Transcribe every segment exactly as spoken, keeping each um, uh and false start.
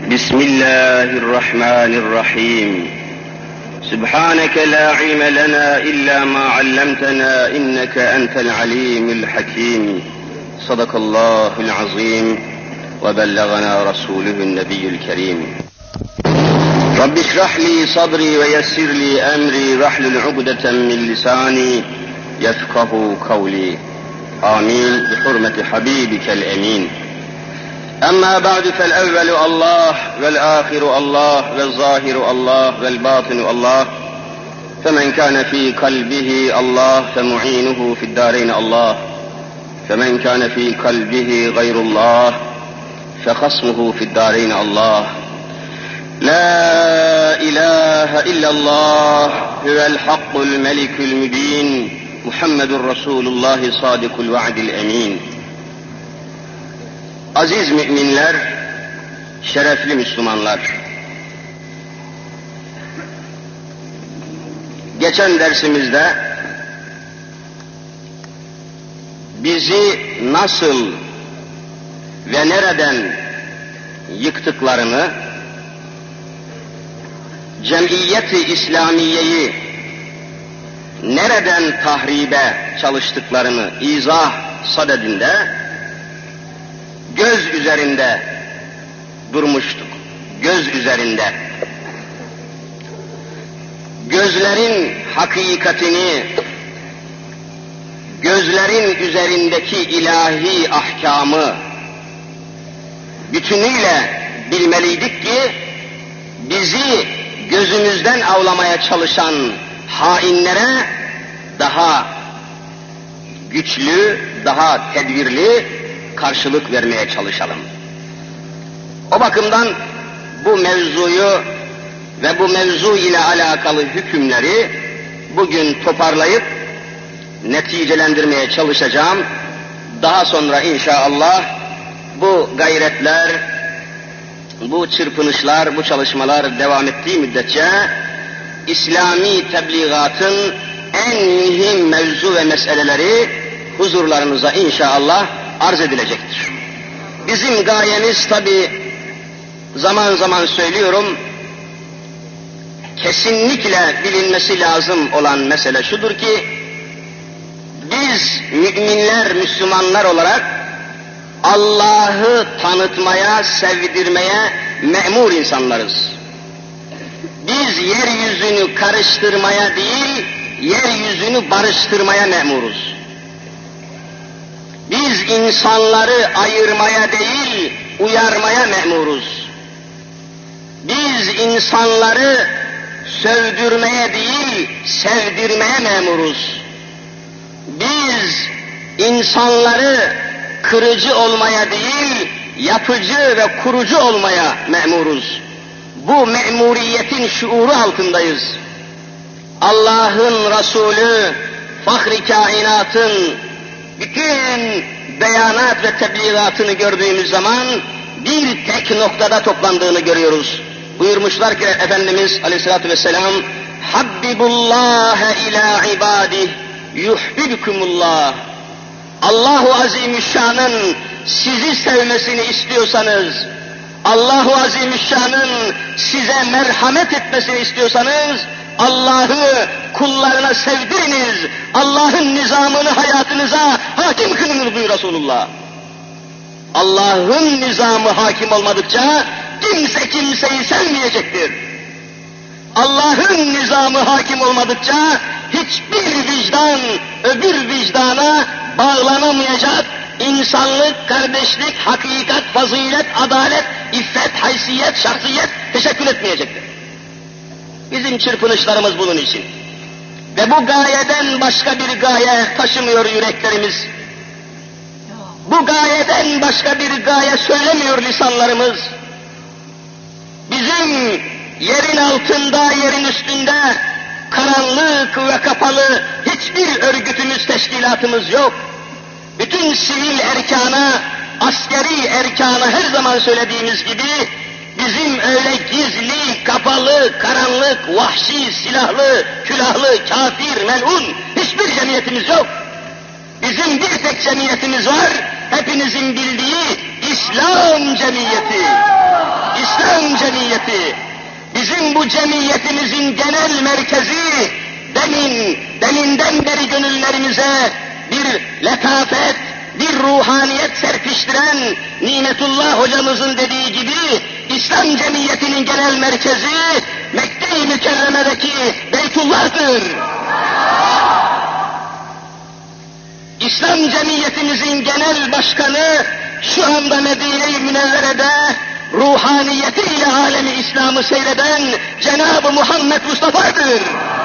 بسم الله الرحمن الرحيم سبحانك لا علم لنا إلا ما علمتنا إنك أنت العليم الحكيم صدق الله العظيم وبلغنا رسوله النبي الكريم رب اشرح لي صدري ويسر لي أمري واحلل عقدة من لساني يفقه قولي آمين بحرمة حبيبك الأمين. أما بعد فالأول الله والآخر الله والظاهر الله والباطن الله، فمن كان في قلبه الله فمعينه في الدارين الله، فمن كان في قلبه غير الله فخصمه في الدارين الله. لا إله إلا الله هو الحق الملك المبين محمد رسول الله صادق الوعد الأمين. Aziz müminler, şerefli Müslümanlar, geçen dersimizde bizi nasıl ve nereden yıktıklarını, cemiyeti İslamiye'yi nereden tahribe çalıştıklarını izah sadedinde göz üzerinde durmuştuk. Göz üzerinde. Gözlerin hakikatini, gözlerin üzerindeki ilahi ahkamı bütünüyle bilmeliydik ki bizi gözümüzden avlamaya çalışan hainlere daha güçlü, daha tedbirli karşılık vermeye çalışalım. O bakımdan bu mevzuyu ve bu mevzu ile alakalı hükümleri bugün toparlayıp neticelendirmeye çalışacağım. Daha sonra inşallah bu gayretler, bu çırpınışlar, bu çalışmalar devam ettiği müddetçe İslami tebliğatın en mühim mevzu ve meseleleri huzurlarınıza inşallah arz edilecektir. Bizim gayemiz tabi zaman zaman söylüyorum, kesinlikle bilinmesi lazım olan mesele şudur ki, biz müminler, Müslümanlar olarak Allah'ı tanıtmaya, sevdirmeye memur insanlarız. Biz yeryüzünü karıştırmaya değil, yeryüzünü barıştırmaya memuruz. Biz insanları ayırmaya değil, uyarmaya memuruz. Biz insanları sövdürmeye değil, sevdirmeye memuruz. Biz insanları kırıcı olmaya değil, yapıcı ve kurucu olmaya memuruz. Bu memuriyetin şuuru altındayız. Allah'ın Resulü, Fahri Kainat'ın bütün beyanat ve tebliğatını gördüğümüz zaman bir tek noktada toplandığını görüyoruz. Buyurmuşlar ki Efendimiz Aleyhisselatü Vesselam, Habbibullâhe ilâ ibâdih yuhbibkumullah. Allahu Azimüşşan'ın sizi sevmesini istiyorsanız, Allahu Azimüşşan'ın size merhamet etmesini istiyorsanız, Allah'ı kullarına sevdiriniz, Allah'ın nizamını hayatınıza hakim kılınız buyuruyor Resulullah. Allah'ın nizamı hakim olmadıkça kimse kimseyi sevmeyecektir. Allah'ın nizamı hakim olmadıkça hiçbir vicdan öbür vicdana bağlanamayacak, insanlık, kardeşlik, hakikat, fazilet, adalet, iffet, haysiyet, şahsiyet teşekkül etmeyecektir. Bizim çırpınışlarımız bunun için. Ve bu gayeden başka bir gaye taşımıyor yüreklerimiz. Bu gayeden başka bir gaye söylemiyor lisanlarımız. Bizim yerin altında, yerin üstünde karanlık ve kapalı hiçbir örgütümüz, teşkilatımız yok. Bütün sivil erkana, askeri erkana her zaman söylediğimiz gibi bizim öyle gizli, kapalı, karanlık, vahşi, silahlı, külahlı, kafir, melun hiçbir cemiyetimiz yok. Bizim bir tek cemiyetimiz var, hepinizin bildiği İslam cemiyeti. İslam cemaati, bizim bu cemiyetimizin genel merkezi, demin, deminden beri gönüllerimize bir letafet, bir ruhaniyet serpiştiren Nimetullah hocamızın dediği gibi İslam cemiyetinin genel merkezi Mekke-i Mükerreme'deki Beytullah'tır. İslam cemiyetimizin genel başkanı şu anda Medine-i Münevvere'de ruhaniyetiyle alemi İslam'ı seyreden Cenab-ı Muhammed Mustafa'dır.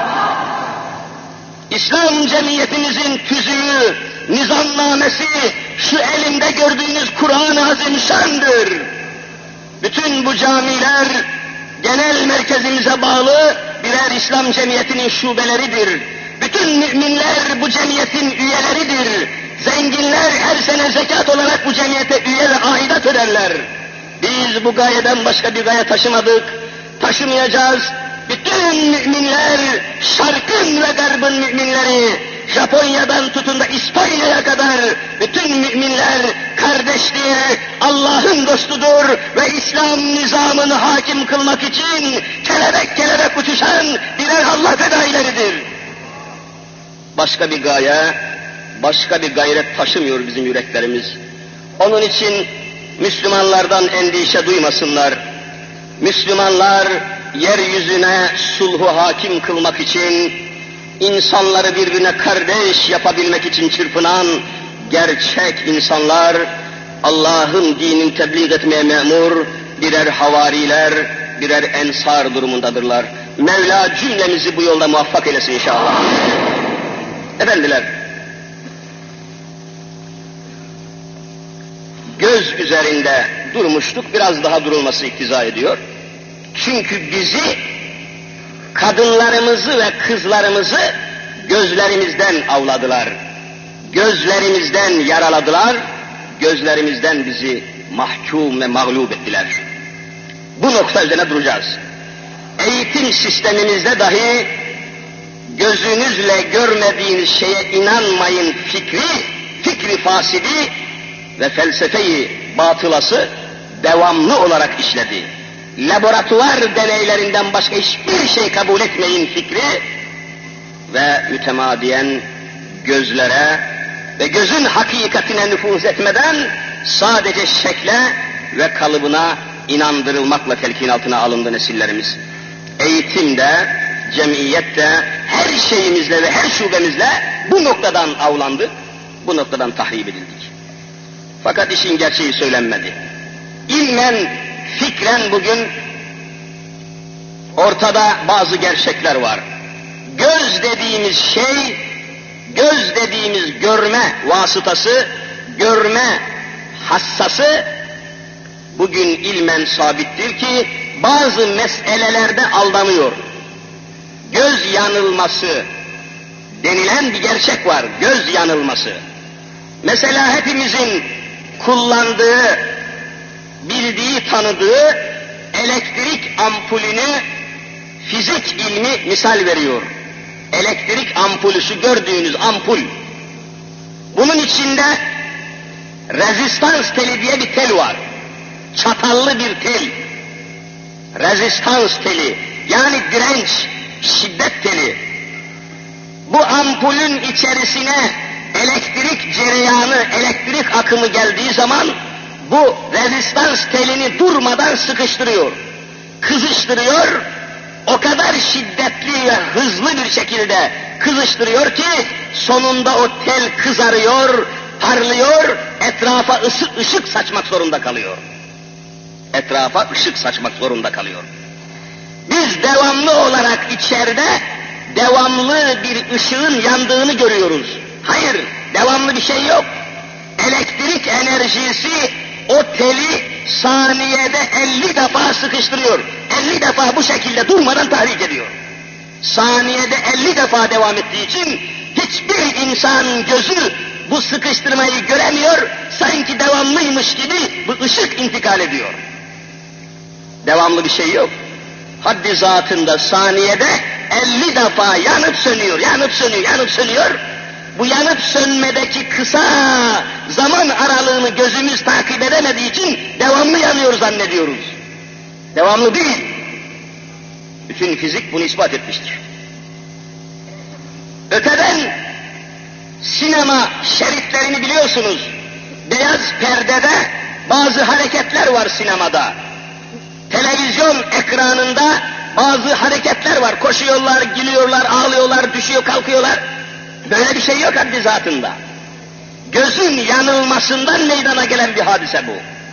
İslam cemiyetimizin tüzüğü, nizamnamesi şu elimde gördüğünüz Kur'an-ı Azimüşşan'dır. Bütün bu camiler genel merkezimize bağlı birer İslam cemiyetinin şubeleridir. Bütün müminler bu cemiyetin üyeleridir. Zenginler her sene zekat olarak bu cemiyete üye ve aidat öderler. Biz bu gayeden başka bir gaye taşımadık, taşımayacağız. Bütün müminler, şarkın ve garbın müminleri, Japonya'dan tutun da İspanya'ya kadar bütün müminler kardeştir, Allah'ın dostudur ve İslam nizamını hakim kılmak için kelebek kelebek uçuşan birer Allah fedaileridir. Başka bir gaye, başka bir gayret taşımıyor bizim yüreklerimiz. Onun için Müslümanlardan endişe duymasınlar. Müslümanlar yeryüzüne sulhu hakim kılmak için, insanları birbirine kardeş yapabilmek için çırpınan gerçek insanlar, Allah'ın dinini tebliğ etmeye memur birer havariler, birer ensar durumundadırlar. Mevla cümlemizi bu yolda muvaffak eylesin inşallah. Efendiler, göz üzerinde durmuştuk, biraz daha durulması iktiza ediyor. Çünkü bizi, kadınlarımızı ve kızlarımızı gözlerimizden avladılar. Gözlerimizden yaraladılar, gözlerimizden bizi mahkum ve mağlup ettiler. Bu nokta üzerine duracağız. Eğitim sistemimizde dahi gözünüzle görmediğiniz şeye inanmayın fikri, fikri fasidi ve felsefeyi batılası devamlı olarak işledi. Laboratuvar deneylerinden başka hiçbir şey kabul etmeyin fikri ve mütemadiyen gözlere ve gözün hakikatine nüfuz etmeden sadece şekle ve kalıbına inandırılmakla telkin altına alındı nesillerimiz. Eğitimde, cemiyette, her şeyimizle ve her şubemizle bu noktadan avlandık, bu noktadan tahrip edildik. Fakat işin gerçeği söylenmedi. İlmen, fikren bugün ortada bazı gerçekler var. Göz dediğimiz şey, göz dediğimiz görme vasıtası, görme hassası bugün ilmen sabittir ki bazı meselelerde aldanıyor. Göz yanılması denilen bir gerçek var, göz yanılması. Mesela hepimizin kullandığı, bildiği, tanıdığı elektrik ampulünü fizik ilmi misal veriyor. Elektrik ampulüsü gördüğünüz ampul. Bunun içinde rezistans teli diye bir tel var. Çatallı bir tel. Rezistans teli, yani direnç, şiddet teli. Bu ampulün içerisine elektrik cereyanı, elektrik akımı geldiği zaman bu rezistans telini durmadan sıkıştırıyor, kızıştırıyor, o kadar şiddetli ve hızlı bir şekilde kızıştırıyor ki sonunda o tel kızarıyor, parlıyor, etrafa ışık, ışık saçmak zorunda kalıyor. Etrafa ışık saçmak zorunda kalıyor. Biz devamlı olarak içeride devamlı bir ışığın yandığını görüyoruz. Hayır, devamlı bir şey yok. Elektrik enerjisi o teli saniyede elli defa sıkıştırıyor. elli defa bu şekilde durmadan tahrik ediyor. Saniyede elli defa devam ettiği için hiçbir insan gözü bu sıkıştırmayı göremiyor, sanki devamlıymış gibi bu ışık intikal ediyor. Devamlı bir şey yok. Haddi zatında saniyede elli defa yanıp sönüyor, yanıp sönüyor, yanıp sönüyor. Bu yanıp sönmedeki kısa zaman aralığını gözümüz takip edemediği için devamlı yanıyor zannediyoruz. Devamlı değil. Bütün fizik bunu ispat etmiştir. Öteden sinema şeritlerini biliyorsunuz. Beyaz perdede bazı hareketler var sinemada. Televizyon ekranında bazı hareketler var. Koşuyorlar, gülüyorlar, ağlıyorlar, düşüyor, kalkıyorlar. Böyle bir şey yok haddi zatında. Gözün yanılmasından meydana gelen bir hadise bu.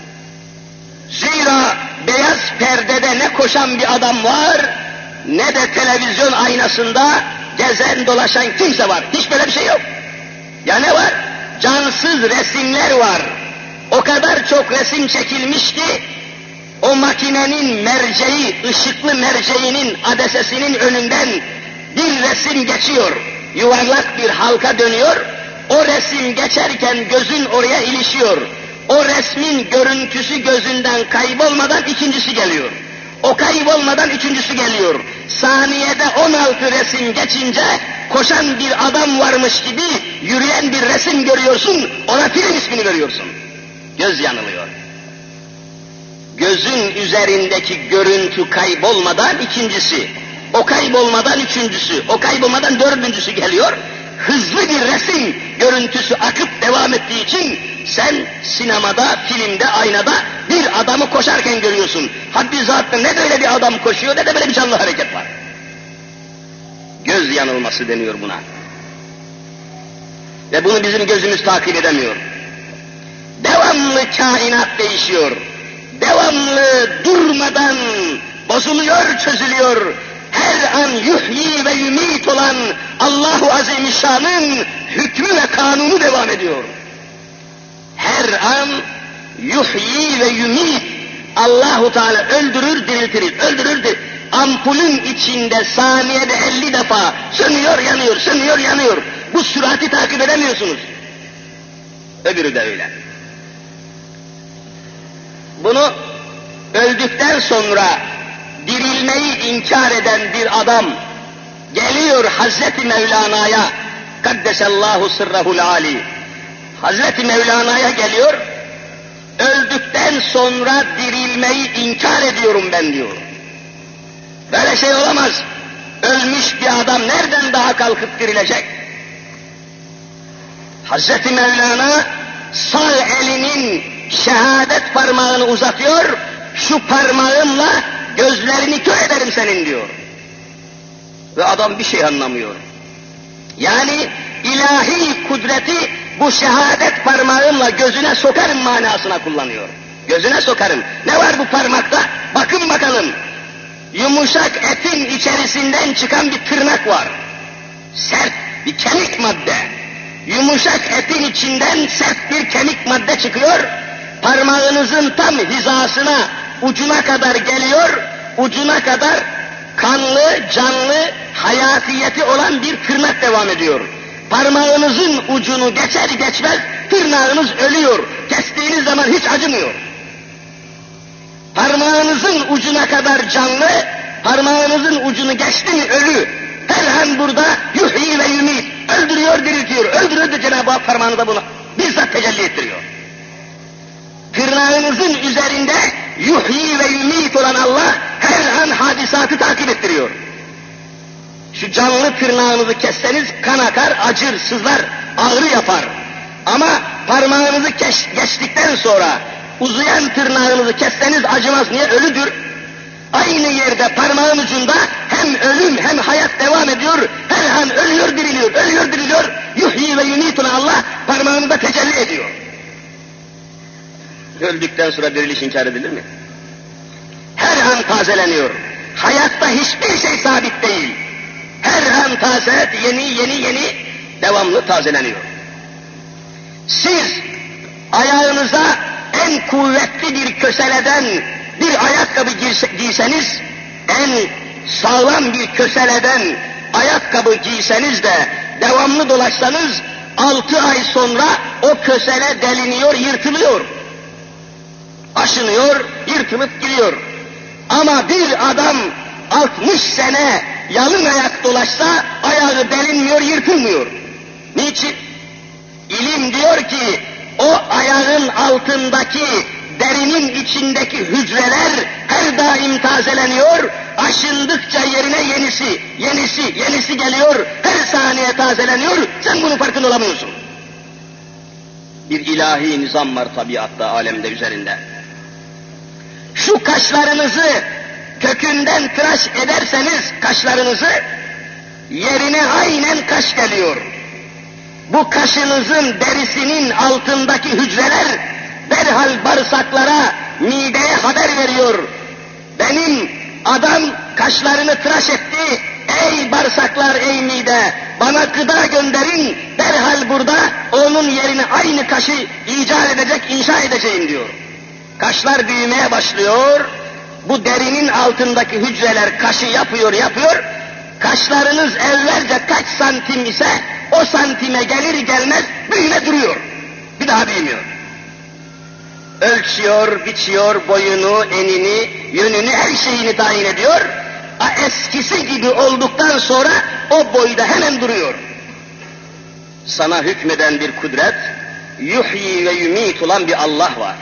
Zira beyaz perdede ne koşan bir adam var, ne de televizyon aynasında gezen dolaşan kimse var. Hiç böyle bir şey yok. Ya ne var? Cansız resimler var. O kadar çok resim çekilmiş ki, o makinenin merceği, ışıklı merceğinin adesesinin önünden bir resim geçiyor. Yuvarlak bir halka dönüyor. O resim geçerken gözün oraya ilişiyor. O resmin görüntüsü gözünden kaybolmadan ikincisi geliyor. O kaybolmadan üçüncüsü geliyor. Saniyede on altı resim geçince koşan bir adam varmış gibi yürüyen bir resim görüyorsun, ona film ismini veriyorsun. Göz yanılıyor. Gözün üzerindeki görüntü kaybolmadan ikincisi, o kaybolmadan üçüncüsü, o kaybolmadan dördüncüsü geliyor. Hızlı bir resim görüntüsü akıp devam ettiği için sen sinemada, filmde, aynada bir adamı koşarken görüyorsun. Haddi zatında ne böyle bir adam koşuyor ne de böyle bir canlı hareket var. Göz yanılması deniyor buna. Ve bunu bizim gözümüz takip edemiyor. Devamlı kainat değişiyor. Devamlı durmadan bozuluyor, çözülüyor. Her an yuhyi ve yumit olan Allah-u Azimüşşan'ın hükmü ve kanunu devam ediyor. Her an yuhyi ve yumit, Allah-u Teala öldürür, diriltir, öldürür, diriltir. Ampulün içinde saniyede elli defa sönüyor, yanıyor, sönüyor, yanıyor. Bu sürati takip edemiyorsunuz. Öbürü de öyle. Bunu öldükten sonra dirilmeyi inkar eden bir adam geliyor Hazreti Mevlana'ya, Kaddesallahu sırrahul âli. Hazreti Mevlana'ya geliyor, öldükten sonra dirilmeyi inkar ediyorum ben diyor. Böyle şey olamaz. Ölmüş bir adam nereden daha kalkıp dirilecek? Hazreti Mevlana sağ elinin şehadet parmağını uzatıyor, şu parmağımla gözlerini kör ederim senin diyor. Ve adam bir şey anlamıyor. Yani ilahi kudreti bu şehadet parmağımla gözüne sokarım manasına kullanıyor. Gözüne sokarım. Ne var bu parmakta? Bakın bakalım. Yumuşak etin içerisinden çıkan bir tırnak var. Sert bir kemik madde. Yumuşak etin içinden sert bir kemik madde çıkıyor. Parmağınızın tam hizasına, ucuna kadar geliyor. Ucuna kadar kanlı, canlı, hayatiyeti olan bir tırnak devam ediyor. Parmağınızın ucunu geçer geçmez tırnağınız ölüyor. Kestiğiniz zaman hiç acımıyor. Parmağınızın ucuna kadar canlı, parmağınızın ucunu geçti mi ölü. Her an burada yuhyi ve yumit, öldürüyor, diriltiyor. Öldürüyor da Cenab-ı Hak parmağınıza bunu bizzat tecelli ettiriyor. Tırnağınızın üzerinde yuhyi ve yumit olan Allah her an hadisatı takip ettiriyor. Şu canlı tırnağınızı kesseniz kan akar, acır, sızlar, ağrı yapar. Ama parmağınızı geç, geçtikten sonra uzayan tırnağınızı kesseniz acımaz. Niye? Ölüdür. Aynı yerde parmağın ucunda hem ölüm hem hayat devam ediyor. Her an ölüyor, diriliyor, ölüyor, diriliyor. Yuhyi ve yumit olan Allah parmağında tecelli ediyor. Öldükten sonra diriliş inkar edilir mi? Her an tazeleniyor. Hayatta hiçbir şey sabit değil. Her an taze, yeni yeni yeni devamlı tazeleniyor. Siz ayağınıza en kuvvetli bir köseleden bir ayakkabı giyseniz, en sağlam bir köseleden ayakkabı giyseniz de devamlı dolaşsanız, altı ay sonra o kösele deliniyor, yırtılıyor. Aşınıyor, yırtılıp gidiyor. Ama bir adam altmış sene yalın ayak dolaşsa ayağı delinmiyor, yırtılmıyor. Niçin? İlim diyor ki o ayağın altındaki derinin içindeki hücreler her daim daim tazeleniyor, aşındıkça yerine yenisi, yenisi, yenisi geliyor, her saniye tazeleniyor, sen bunun farkında olamıyorsun. Bir ilahi nizam var tabiatta, alemde üzerinde. Şu kaşlarınızı kökünden tıraş ederseniz kaşlarınızı, yerine aynen kaş geliyor. Bu kaşınızın derisinin altındaki hücreler derhal bağırsaklara, mideye haber veriyor. Benim adam kaşlarını tıraş etti, ey bağırsaklar, ey mide, bana gıda gönderin, derhal burada onun yerine aynı kaşı icat edecek, inşa edeceğim diyor. Kaşlar büyümeye başlıyor, bu derinin altındaki hücreler kaşı yapıyor, yapıyor, kaşlarınız evvelce kaç santim ise o santime gelir gelmez büyüme duruyor, bir daha büyümüyor. Ölçüyor, biçiyor, boyunu, enini, yönünü, her şeyini tayin ediyor. Eskisi gibi olduktan sonra o boyda hemen duruyor. Sana hükmeden bir kudret, yuhyi ve yumit olan bir Allah var.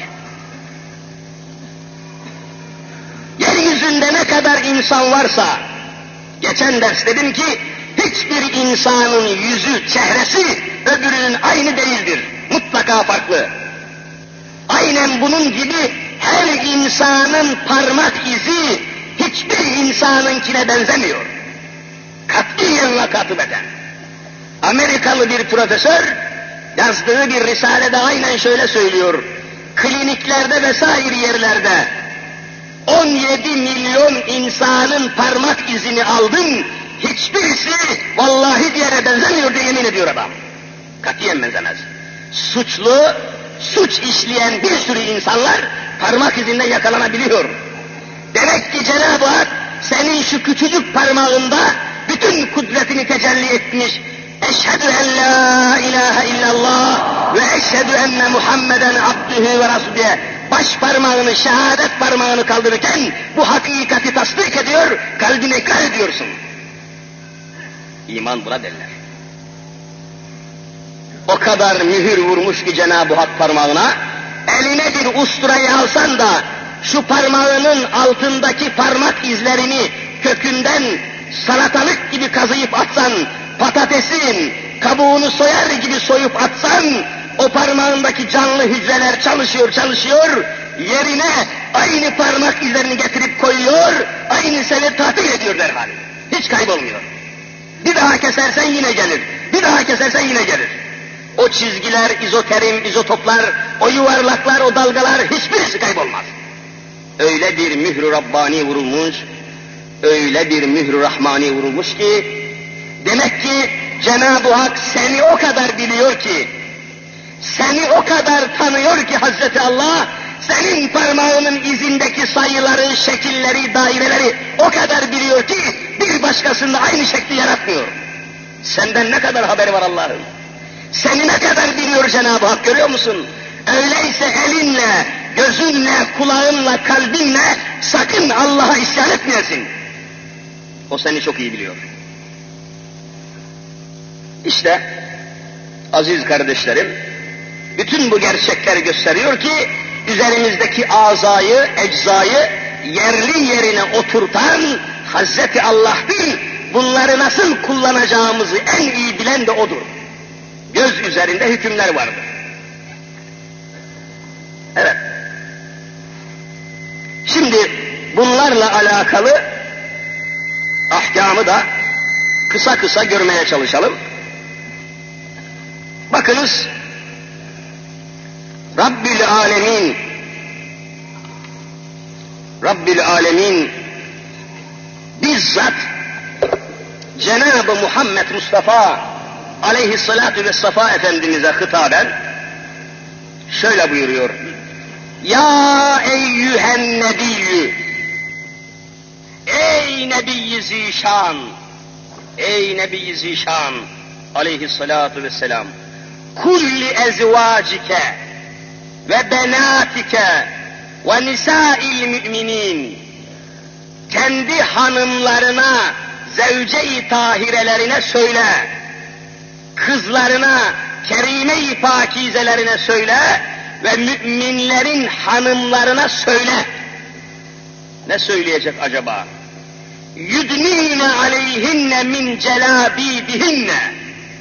Yeryüzünde ne kadar insan varsa, geçen ders dedim ki, hiçbir insanın yüzü, çehresi öbürünün aynı değildir. Mutlaka farklı. Aynen bunun gibi her insanın parmak izi hiçbir insanınkine benzemiyor. Katiyen ve katibeten. Amerikalı bir profesör yazdığı bir risalede aynen şöyle söylüyor. Kliniklerde vesaire yerlerde on yedi milyon insanın parmak izini aldım, hiçbirisi vallahi diğerine benzemiyor diye yemin ediyor adam. Katiyen benzemez. Suçlu, suç işleyen bir sürü insanlar parmak izinden yakalanabiliyor. Demek ki Cenab-ı Hak senin şu küçücük parmağında bütün kudretini tecelli etmiş. Eşhedü en la ilahe illallah ve eşhedü enne Muhammeden abdühü ve rasulü diye baş parmağını, şehadet parmağını kaldırırken bu hakikati tasdik ediyor, kalbine ikrar ediyorsun. İman buna derler. O kadar mühür vurmuş ki Cenab-ı Hak parmağına, eline bir usturayı alsan da şu parmağının altındaki parmak izlerini kökünden salatalık gibi kazıyıp atsan, patatesin kabuğunu soyar gibi soyup atsan, o parmağındaki canlı hücreler çalışıyor çalışıyor, yerine aynı parmak izlerini getirip koyuyor, aynı seni tatil ediyor derhal. Hiç kaybolmuyor. Bir daha kesersen yine gelir, bir daha kesersen yine gelir. O çizgiler, izoterim, izotoplar, o yuvarlaklar, o dalgalar hiçbirisi kaybolmaz. Öyle bir mührü Rabbani vurulmuş, öyle bir mührü Rahmani vurulmuş ki, demek ki Cenab-ı Hak seni o kadar biliyor ki, seni o kadar tanıyor ki Hazreti Allah, senin parmağının izindeki sayıları, şekilleri, daireleri o kadar biliyor ki, bir başkasında aynı şekli yaratmıyor. Senden ne kadar haberi var Allah'ın? Seni ne kadar biliyor Cenab-ı Hak, görüyor musun? Öyleyse elinle, gözünle, kulağınla, kalbinle sakın Allah'a isyan etmeyesin. O seni çok iyi biliyor. İşte aziz kardeşlerim, bütün bu gerçekler gösteriyor ki üzerimizdeki azayı, eczayı yerli yerine oturtan Hazreti Allah'tır. Bunları nasıl kullanacağımızı en iyi bilen de O'dur. Göz üzerinde hükümler vardır. Evet. Şimdi bunlarla alakalı ahkamı da kısa kısa görmeye çalışalım. Bakınız, Rabbil Alemin, Rabbil Alemin bizzat Cenab-ı Muhammed Mustafa aleyhissalatu vessefa Efendimiz'e hitaben şöyle buyuruyor. Ya eyyühen nebiyyü, ey Nebi-i Zişan, ey Nebi-i Zişan aleyhissalatu vesselam, kulli ezvacike ve benatike ve nisâil müminin, kendi hanımlarına, zevce-i tahirelerine söyle, kızlarına, kerime-i pakizelerine söyle ve müminlerin hanımlarına söyle. Ne söyleyecek acaba? Yudnine aleyhinne min celabibihinne.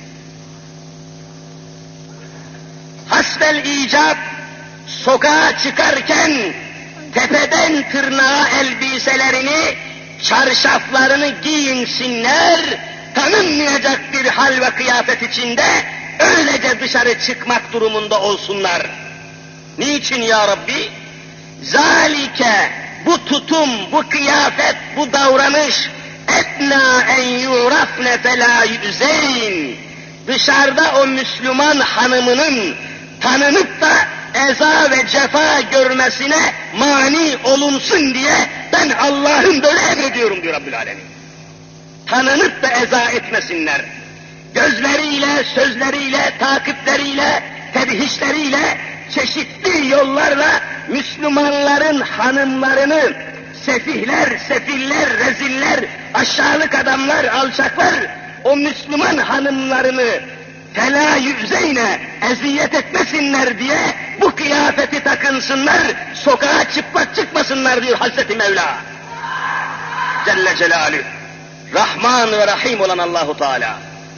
Hasbel icap sokağa çıkarken tepeden tırnağa elbiselerini, çarşaflarını giyinsinler, tanınmayacak bir hal ve kıyafet içinde öylece dışarı çıkmak durumunda olsunlar. Niçin ya Rabbi? Zalike, bu tutum, bu kıyafet, bu davranış, etna en yurafne felâ yüzeyn. Dışarıda o Müslüman hanımının tanınıp da eza ve cefa görmesine mani olunsun diye ben Allah'ın böyle emrediyorum diyor Rabbül Alemin. Tanınıp da eza etmesinler. Gözleriyle, sözleriyle, takipleriyle, tebhisleriyle, çeşitli yollarla Müslümanların hanımlarını sefihler, sefiller, reziller, aşağılık adamlar, alçaklar o Müslüman hanımlarını felâ yüzeyne eziyet etmesinler diye bu kıyafeti takınsınlar, sokağa çıplak çıkmasınlar diyor Hazreti Mevla. Celle Celaluhu. Rahman ve Rahim olan Allahu Teala.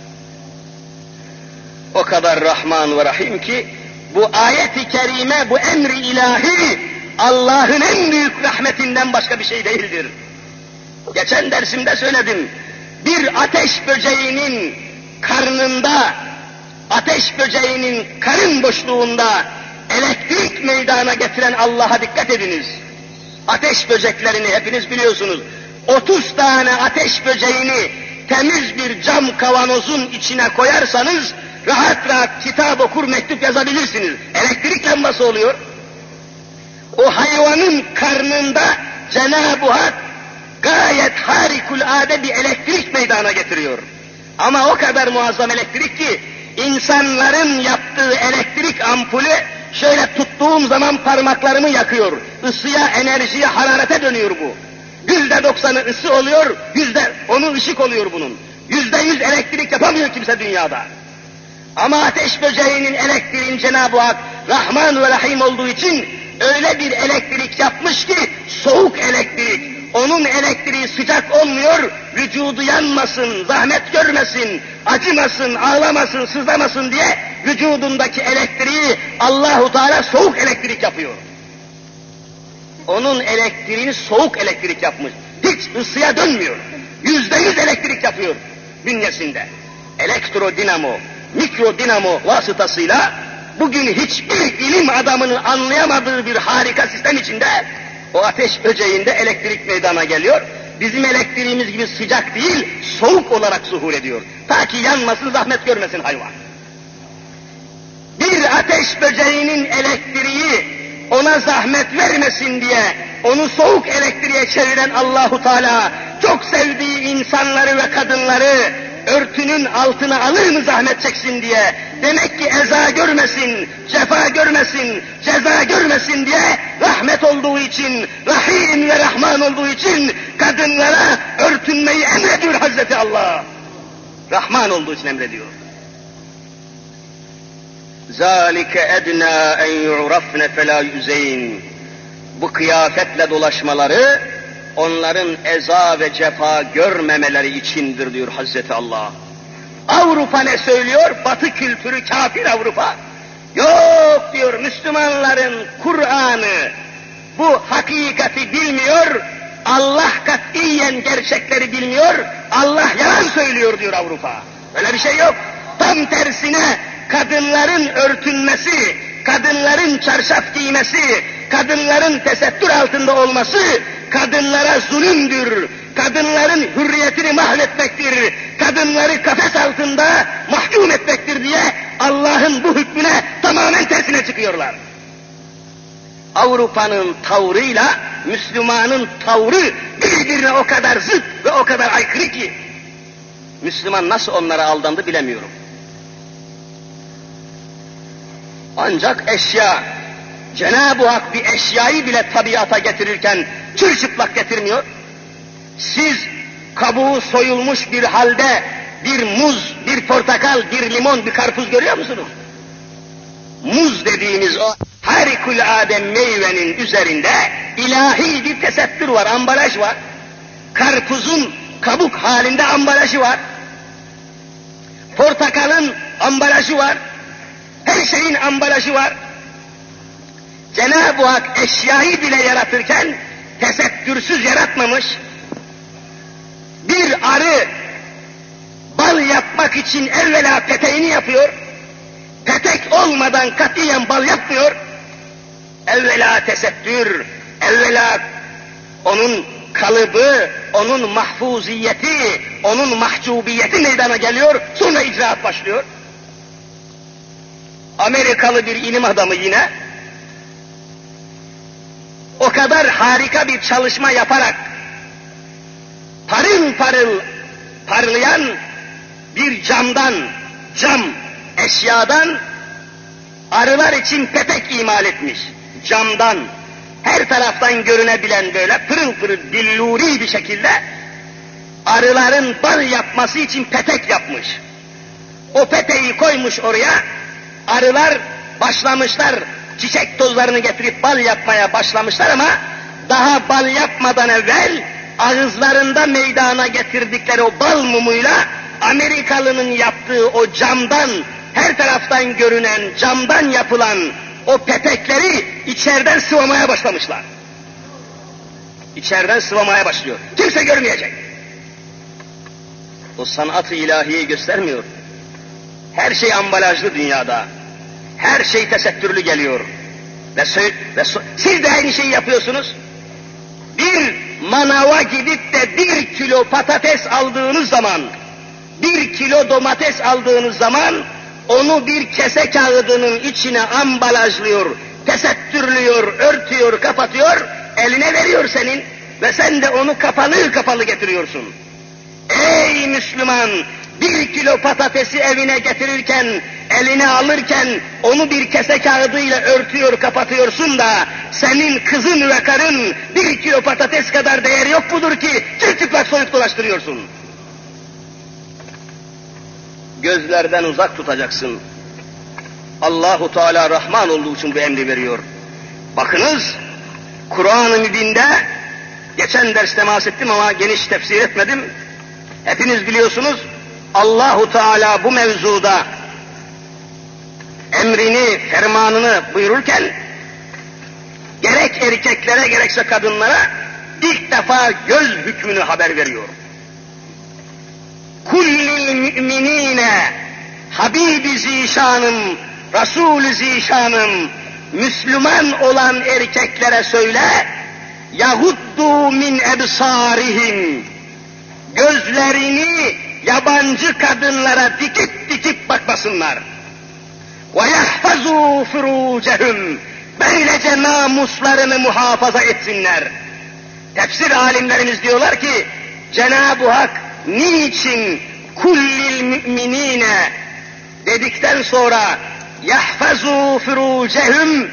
O kadar Rahman ve Rahim ki bu ayet-i kerime, bu emri ilahi Allah'ın en büyük rahmetinden başka bir şey değildir. Geçen dersimde söyledim. Bir ateş böceğinin karnında, ateş böceğinin karın boşluğunda elektrik meydana getiren Allah'a dikkat ediniz. Ateş böceklerini hepiniz biliyorsunuz. otuz tane ateş böceğini temiz bir cam kavanozun içine koyarsanız rahat rahat kitap okur, mektup yazabilirsiniz. Elektrik lambası oluyor. O hayvanın karnında Cenab-ı Hak gayet harikulade bir elektrik meydana getiriyor. Ama o kadar muazzam elektrik ki insanların yaptığı elektrik ampulü şöyle tuttuğum zaman parmaklarımı yakıyor. Isıya, enerjiye, hararete dönüyor bu. Yüzde doksanı ısı oluyor, yüzde onu ışık oluyor bunun. Yüzde yüz elektrik yapamıyor kimse dünyada. Ama ateş böceğinin elektriğin Cenab-ı Hak Rahman ve Rahim olduğu için öyle bir elektrik yapmış ki soğuk elektrik. Onun elektriği sıcak olmuyor, vücudu yanmasın, zahmet görmesin, acımasın, ağlamasın, sızlamasın diye vücudundaki elektriği Allahu Teala soğuk elektrik yapıyor. Onun elektriğini soğuk elektrik yapmış. Hiç ısıya dönmüyor. Yüzde yüz elektrik yapıyor bünyesinde. Elektrodinamo, mikrodinamo vasıtasıyla bugün hiçbir ilim adamının anlayamadığı bir harika sistem içinde o ateş böceğinde elektrik meydana geliyor. Bizim elektriğimiz gibi sıcak değil, soğuk olarak zuhur ediyor. Ta ki yanmasın, zahmet görmesin hayvan. Bir ateş böceğinin elektriği ona zahmet vermesin diye onu soğuk elektriğe çeviren Allahu Teala çok sevdiği insanları ve kadınları örtünün altına alır mı zahmet çeksin diye, demek ki eza görmesin, cefa görmesin, ceza görmesin diye rahmet olduğu için, Rahim ve Rahman olduğu için kadınlara örtünmeyi emrediyor Hazreti Allah. Rahman olduğu için emrediyor. ذَٰلِكَ اَدْنَا اَنْ يُعْرَفْنَ فَلَا يُزَيْنَ. Bu kıyafetle dolaşmaları onların eza ve cefa görmemeleri içindir diyor Hazreti Allah. Avrupa ne söylüyor? Batı kültürü, kafir Avrupa. Yok diyor, Müslümanların Kur'an'ı bu hakikati bilmiyor, Allah katiyen gerçekleri bilmiyor, Allah yalan söylüyor diyor Avrupa. Öyle bir şey yok. Tam tersine kadınların örtünmesi, kadınların çarşaf giymesi, kadınların tesettür altında olması kadınlara zulümdür, kadınların hürriyetini mahvetmektir, kadınları kafes altında mahkum etmektir diye Allah'ın bu hükmüne tamamen tersine çıkıyorlar. Avrupa'nın tavrıyla Müslümanın tavrı birbirine o kadar zıt ve o kadar aykırı ki Müslüman nasıl onlara aldandı bilemiyorum. Ancak eşya, Cenab-ı Hak bir eşyayı bile tabiata getirirken çırçıplak getirmiyor. Siz kabuğu soyulmuş bir halde bir muz, bir portakal, bir limon, bir karpuz görüyor musunuz? Muz dediğimiz o harikulade meyvenin üzerinde ilahi bir tesettür var, ambalaj var. Karpuzun kabuk halinde ambalajı var. Portakalın ambalajı var. Her şeyin ambalajı var. Cenab-ı Hak eşyayı bile yaratırken tesettürsüz yaratmamış. Bir arı bal yapmak için evvela peteğini yapıyor. Petek olmadan katiyen bal yapmıyor. Evvela tesettür, evvela onun kalıbı, onun mahfuziyeti, onun mahcubiyeti meydana geliyor, sonra icraat başlıyor. Amerikalı bir ilim adamı yine, o kadar harika bir çalışma yaparak, parıl parıl parlayan bir camdan, cam eşyadan, arılar için petek imal etmiş. Camdan, her taraftan görünebilen böyle pırıl pırıl billuri bir şekilde arıların bal yapması için petek yapmış. O peteği koymuş oraya, arılar başlamışlar, çiçek tozlarını getirip bal yapmaya başlamışlar ama daha bal yapmadan evvel ağızlarında meydana getirdikleri o bal mumuyla Amerikalının yaptığı o camdan, her taraftan görünen camdan yapılan o petekleri içeriden sıvamaya başlamışlar. İçeriden sıvamaya başlıyor. Kimse görmeyecek. O sanat-ı ilahiyi göstermiyor. Her şey ambalajlı dünyada. Her şey tesettürlü geliyor. Ve, ve siz de aynı şeyi yapıyorsunuz. Bir manava gidip de bir kilo patates aldığınız zaman, bir kilo domates aldığınız zaman, onu bir kese kağıdının içine ambalajlıyor, tesettürlüyor, örtüyor, kapatıyor, eline veriyor senin ve sen de onu kapalı kapalı getiriyorsun. Ey Müslüman! Bir kilo patatesi evine getirirken, eline alırken onu bir kese kağıdıyla örtüyor, kapatıyorsun da senin kızın ve karın bir kilo patates kadar değeri yok mudur ki çıplak soyup dolaştırıyorsun? Gözlerden uzak tutacaksın. Allahu Teala Rahman olduğu için bu emri veriyor. Bakınız, Kur'an-ı Mübin'de, geçen ders temas ettim ama geniş tefsir etmedim. Hepiniz biliyorsunuz, Allahu Teala bu mevzuda emrini, fermanını buyururken, gerek erkeklere gerekse kadınlara ilk defa göz hükmünü haber veriyor. Kullil müminine, Habibi Zişanım, Resul-i Zişanım, Müslüman olan erkeklere söyle, yahuddu min ebsarihim, gözlerini yabancı kadınlara dikip dikip bakmasınlar. Ve yahfazu furucehum, böylece namuslarını muhafaza etsinler. Tefsir alimlerimiz diyorlar ki, Cenab-ı Hak niçin kullil müminine dedikten sonra yahfazu furucehum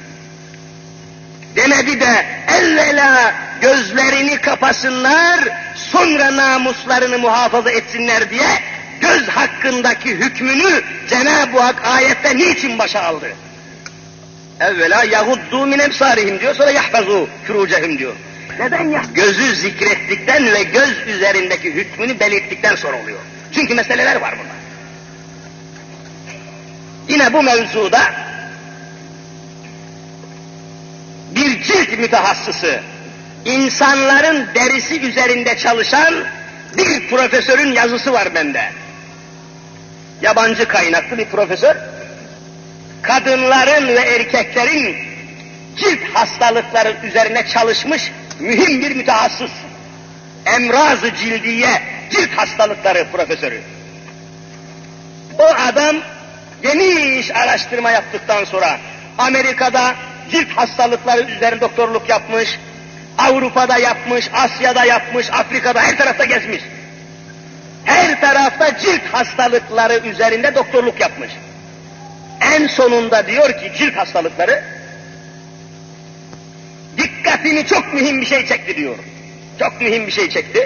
demedi de evvela gözlerini kapasınlar, sonra namuslarını muhafaza etsinler diye göz hakkındaki hükmünü Cenab-ı Hak ayette niçin başa aldı? Evvela yahuddu min ebsarihim diyor, sonra yahfazu furucehum diyor. Neden ya? Gözü zikrettikten ve göz üzerindeki hükmünü belirttikten sonra oluyor. Çünkü meseleler var burada. Yine bu mevzuda bir cilt mütehassısı, insanların derisi üzerinde çalışan bir profesörün yazısı var bende. Yabancı kaynaklı bir profesör, kadınların ve erkeklerin cilt hastalıkları üzerine çalışmış mühim bir mütehassıs. Emraz-ı cildiye, cilt hastalıkları profesörü. O adam geniş araştırma yaptıktan sonra Amerika'da cilt hastalıkları üzerine doktorluk yapmış, Avrupa'da yapmış, Asya'da yapmış, Afrika'da her tarafta gezmiş. Her tarafta cilt hastalıkları üzerinde doktorluk yapmış. En sonunda diyor ki cilt hastalıkları dikkatini çok mühim bir şey çekti diyor. Çok mühim bir şey çekti.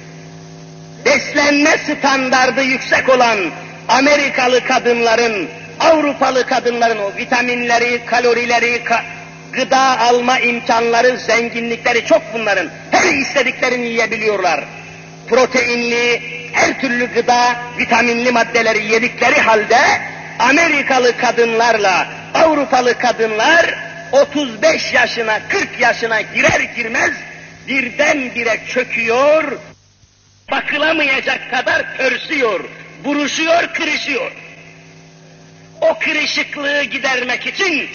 Beslenme standardı yüksek olan Amerikalı kadınların Avrupalı kadınların o vitaminleri, kalorileri, ka gıda alma imkanları, zenginlikleri çok bunların. Her istediklerini yiyebiliyorlar. Proteinli, her türlü gıda, vitaminli maddeleri yedikleri halde Amerikalı kadınlarla Avrupalı kadınlar otuz beş yaşına, kırk yaşına girer girmez birdenbire çöküyor, bakılamayacak kadar pörsüyor, buruşuyor, kırışıyor. O kırışıklığı gidermek için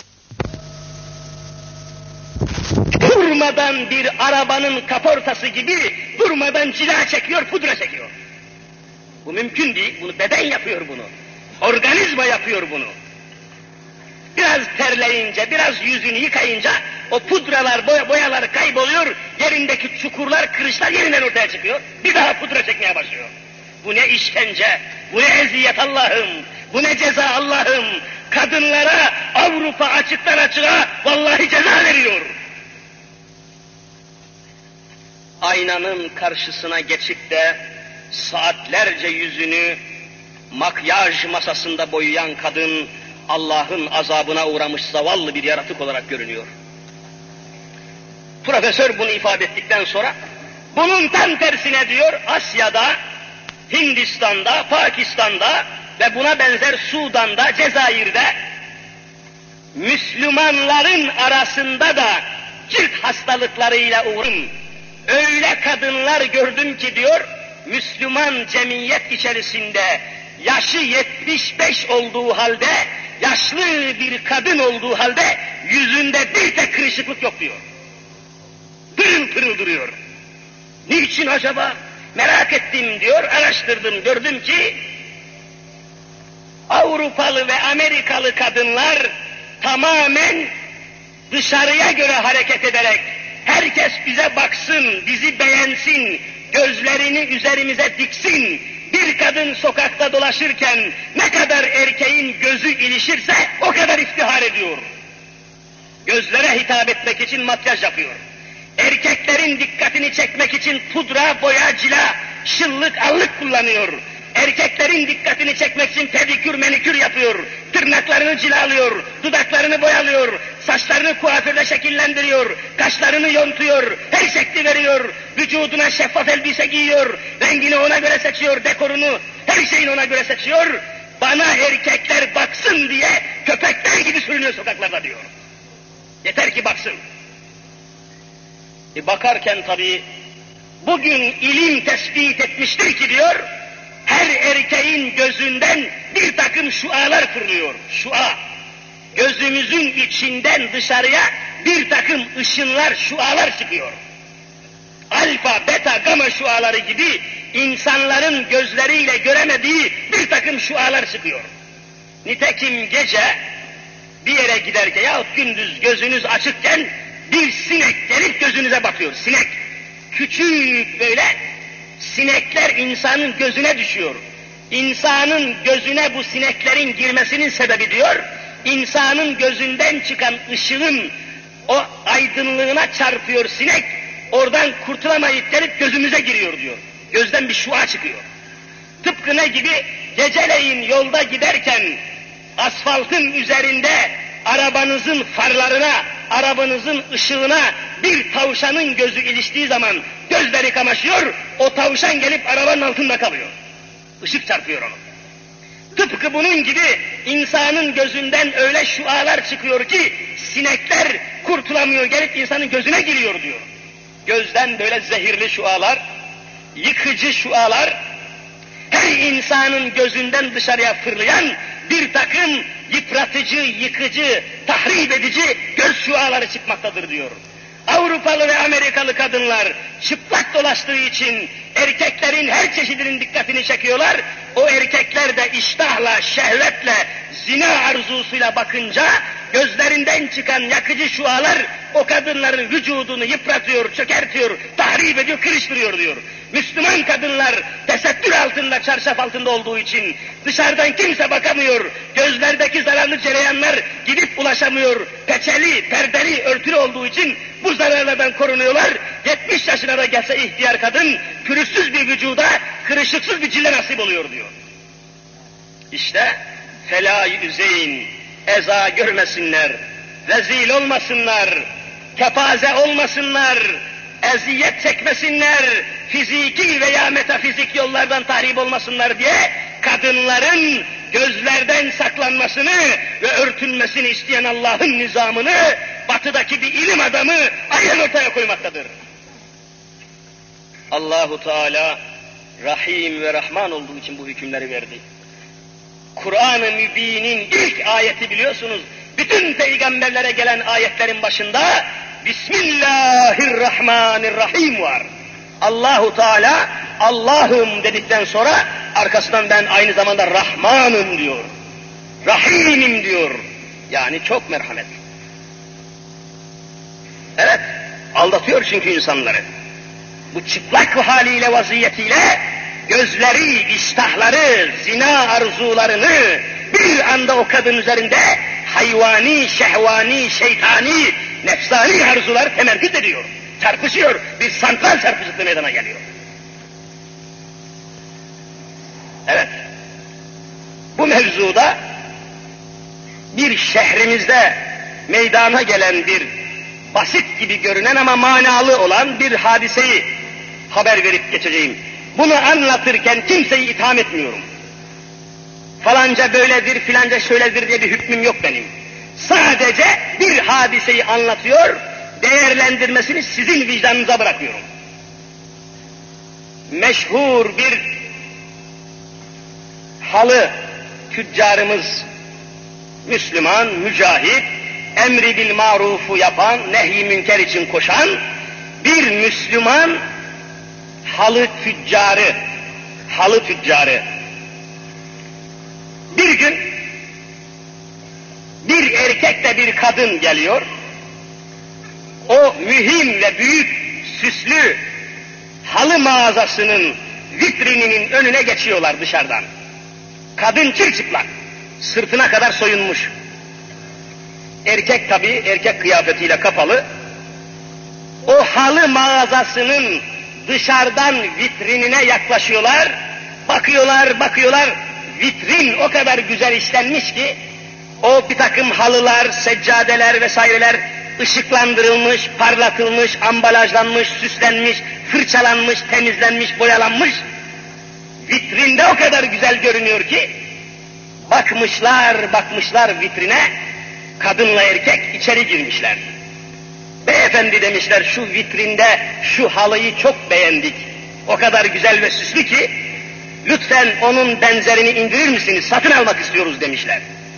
durmadan bir arabanın kaportası gibi durmadan cila çekiyor, pudra çekiyor. Bu mümkün değil, bunu beden yapıyor bunu. Organizma yapıyor bunu. Biraz terleyince, biraz yüzünü yıkayınca o pudralar, boy boyalar kayboluyor, yerindeki çukurlar, kırışlar yerinden ortaya çıkıyor. Bir daha pudra çekmeye başlıyor. Bu ne işkence, bu ne eziyet Allah'ım, bu ne ceza Allah'ım. Kadınlara Avrupa açıktan açığa vallahi ceza veriyor. Aynanın karşısına geçip de saatlerce yüzünü makyaj masasında boyayan kadın, Allah'ın azabına uğramış zavallı bir yaratık olarak görünüyor. Profesör bunu ifade ettikten sonra, bunun tam tersine diyor, Asya'da, Hindistan'da, Pakistan'da ve buna benzer Sudan'da, Cezayir'de, Müslümanların arasında da cilt hastalıklarıyla uğrayan öyle kadınlar gördüm ki diyor, Müslüman cemiyet içerisinde yaşı yetmiş beş olduğu halde, yaşlı bir kadın olduğu halde yüzünde bir tek kırışıklık yok diyor. Pırıl pırıl duruyor. Niçin acaba? Merak ettim diyor, araştırdım, gördüm ki Avrupalı ve Amerikalı kadınlar tamamen dışarıya göre hareket ederek herkes bize baksın, bizi beğensin, gözlerini üzerimize diksin. Bir kadın sokakta dolaşırken ne kadar erkeğin gözü ilişirse o kadar iftihar ediyor. Gözlere hitap etmek için makyaj yapıyor. Erkeklerin dikkatini çekmek için pudra, boya, cila, şıllık, allık kullanıyor. Erkeklerin dikkatini çekmek için pedikür, menikür yapıyor. Tırnaklarını cilalıyor, dudaklarını boyalıyor, saçlarını kuaförle şekillendiriyor, kaşlarını yontuyor, her şekli veriyor, vücuduna şeffaf elbise giyiyor, rengini ona göre seçiyor, dekorunu, her şeyini ona göre seçiyor. Bana erkekler baksın diye köpekler gibi sürünüyor sokaklarda diyor. Yeter ki baksın. E bakarken tabii bugün ilim tespit etmiştir ki diyor, her erkeğin gözünden bir takım şualar fırlıyor. Şua. Gözümüzün içinden dışarıya bir takım ışınlar, şualar çıkıyor. Alfa, beta, gama şuaları gibi insanların gözleriyle göremediği bir takım şualar çıkıyor. Nitekim gece bir yere giderken yahut gündüz gözünüz açıkken bir sinek gelip gözünüze bakıyor. Sinek. Küçük böyle sinekler insanın gözüne düşüyor. İnsanın gözüne bu sineklerin girmesinin sebebi diyor, insanın gözünden çıkan ışığın o aydınlığına çarpıyor sinek, oradan kurtulamayıp gelip gözümüze giriyor diyor. Gözden bir şua çıkıyor. Tıpkı ne gibi? Geceleyin yolda giderken asfaltın üzerinde arabanızın farlarına, arabanızın ışığına bir tavşanın gözü iliştiği zaman gözleri kamaşıyor, o tavşan gelip arabanın altında kalıyor. Işık çarpıyor onu. Tıpkı bunun gibi insanın gözünden öyle şualar çıkıyor ki sinekler kurtulamıyor, gelip insanın gözüne giriyor diyor. Gözden böyle zehirli şualar, yıkıcı şualar, her insanın gözünden dışarıya fırlayan bir takım yıpratıcı, yıkıcı, tahrip edici göz şuaları çıkmaktadır diyor. Avrupalı ve Amerikalı kadınlar çıplak dolaştığı için erkeklerin her çeşidinin dikkatini çekiyorlar. O erkekler de iştahla, şehvetle, zina arzusuyla bakınca gözlerinden çıkan yakıcı şualar o kadınların vücudunu yıpratıyor, çökertiyor, tahrip ediyor, kırıştırıyor diyor. Müslüman kadınlar tesettür altında, çarşaf altında olduğu için dışarıdan kimse bakamıyor, gözlerdeki zararlı cereyanlar gidip ulaşamıyor, peçeli, perdeli, örtülü olduğu için bu zararlardan korunuyorlar. yetmiş yaşına da gelse ihtiyar kadın, pürüzsüz bir vücuda, kırışıksız bir cilde nasip oluyor diyor. İşte Fela yüzeyin, eza görmesinler, rezil olmasınlar, kepaze olmasınlar, eziyet çekmesinler, fiziki veya metafizik yollardan tahrip olmasınlar diye kadınların gözlerden saklanmasını ve örtülmesini isteyen Allah'ın nizamını batıdaki bir ilim adamı aynen ortaya koymaktadır. Allahu Teala Rahim ve Rahman olduğu için bu hükümleri verdi. Kur'an-ı Mübin'in ilk ayeti biliyorsunuz, bütün peygamberlere gelen ayetlerin başında Bismillahirrahmanirrahim var. Allahu Teala Allah'ım dedikten sonra arkasından ben aynı zamanda Rahmanım diyor. Rahimim diyor. Yani çok merhamet. Evet, aldatıyor çünkü insanları. Bu çıplak haliyle, vaziyetiyle gözleri, iştahları, zina arzularını bir anda o kadın üzerinde hayvani, şehvani, şeytani, nefsani arzular temerküz ediyor. Çarpışıyor, bir santral çarpışıklığı meydana geliyor. Evet, bu mevzuda bir şehrimizde meydana gelen bir basit gibi görünen ama manalı olan bir hadiseyi haber verip geçeceğim. Bunu anlatırken kimseyi itham etmiyorum. Falanca böyledir, filanca şöyledir diye bir hükmüm yok benim. Sadece bir hadiseyi anlatıyor, değerlendirmesini sizin vicdanınıza bırakıyorum. Meşhur bir halı tüccarımız, Müslüman, mücahit, emri bil marufu yapan, nehy-i münker için koşan bir Müslüman halı tüccarı, halı tüccarı. Bir gün bir erkekle bir kadın geliyor, o mühim ve büyük süslü halı mağazasının vitrininin önüne geçiyorlar dışarıdan. Kadın çırçıplak, sırtına kadar soyunmuş. Erkek tabii, erkek kıyafetiyle kapalı. O halı mağazasının dışarıdan vitrinine yaklaşıyorlar, bakıyorlar, bakıyorlar. Vitrin o kadar güzel işlenmiş ki, o bir takım halılar, seccadeler vesaireler ışıklandırılmış, parlatılmış, ambalajlanmış, süslenmiş, fırçalanmış, temizlenmiş, boyalanmış. Vitrinde o kadar güzel görünüyor ki, bakmışlar, bakmışlar vitrine, kadınla erkek içeri girmişler. Beyefendi demişler, şu vitrinde şu halıyı çok beğendik. O kadar güzel ve süslü ki, lütfen onun benzerini indirir misiniz, satın almak istiyoruz demişler.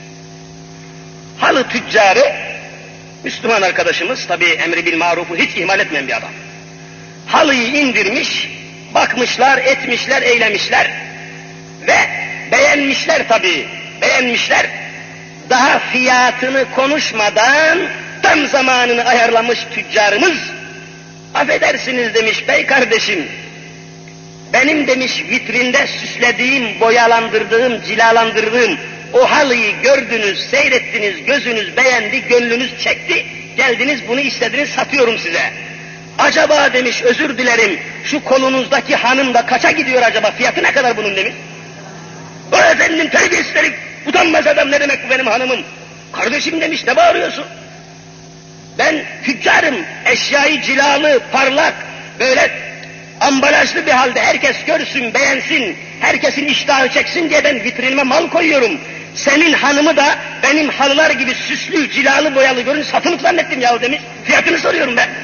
Halı tüccarı, Müslüman arkadaşımız, tabii emri bil marufu hiç ihmal etmeyen bir adam. Halıyı indirmiş, bakmışlar, etmişler, eylemişler ve beğenmişler tabii, beğenmişler. Daha fiyatını konuşmadan tam zamanını ayarlamış tüccarımız, affedersiniz demiş bey kardeşim, benim demiş vitrinde süslediğim, boyalandırdığım, cilalandırdığım o halıyı gördünüz, seyrettiniz, gözünüz beğendi, gönlünüz çekti, geldiniz bunu istediniz, satıyorum size. Acaba demiş, özür dilerim, şu kolunuzdaki hanım da kaça gidiyor acaba, fiyatı ne kadar bunun demiş. O efendim terbiyesizlerim, utanmaz adam, ne demek bu benim hanımım? Kardeşim demiş, ne bağırıyorsun? Ben tüccarım, eşyayı cilalı, parlak, böyle ambalajlı bir halde herkes görsün, beğensin, herkesin iştahı çeksin diye ben vitrinime mal koyuyorum. Senin hanımı da benim halılar gibi süslü, cilalı, boyalı görünce satılık zannettim yahu demiş. Fiyatını soruyorum ben.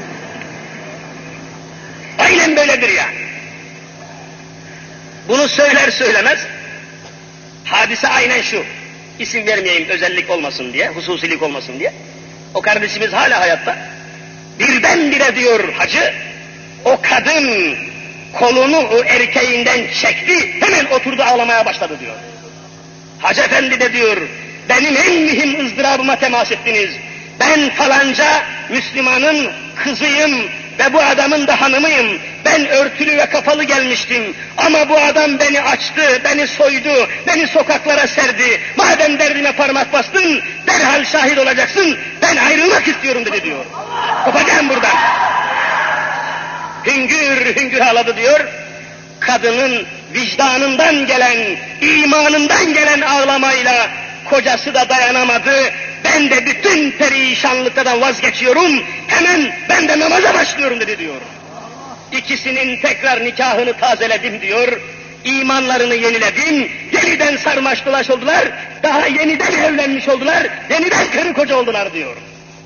Aynen böyledir ya. Bunu söyler söylemez, hadise aynen şu. İsim vermeyeyim özellik olmasın diye, hususilik olmasın diye. O kardeşimiz hala hayatta. Birdenbire diyor hacı, o kadın kolunu o erkeğinden çekti, hemen oturdu ağlamaya başladı diyor. Hacı efendi de diyor, benim en mühim ızdırabıma temas ettiniz. Ben falanca Müslümanın kızıyım ve bu adamın da hanımıyım. Ben örtülü ve kapalı gelmiştim. Ama bu adam beni açtı, beni soydu, beni sokaklara serdi. Madem derdime parmak bastın, derhal şahit olacaksın. Ben ayrılmak istiyorum dedi diyor. Kopacağım buradan. Hüngür hüngür ağladı diyor. kadının vicdanından gelen, imanından gelen ağlamayla kocası da dayanamadı. Ben de bütün perişanlıktan vazgeçiyorum, hemen ben de namaza başlıyorum dedi diyor. İkisinin tekrar nikahını tazeledim diyor. İmanlarını yeniledim, yeniden sarmaş dolaş oldular, daha yeniden evlenmiş oldular, yeniden karı koca oldular diyor.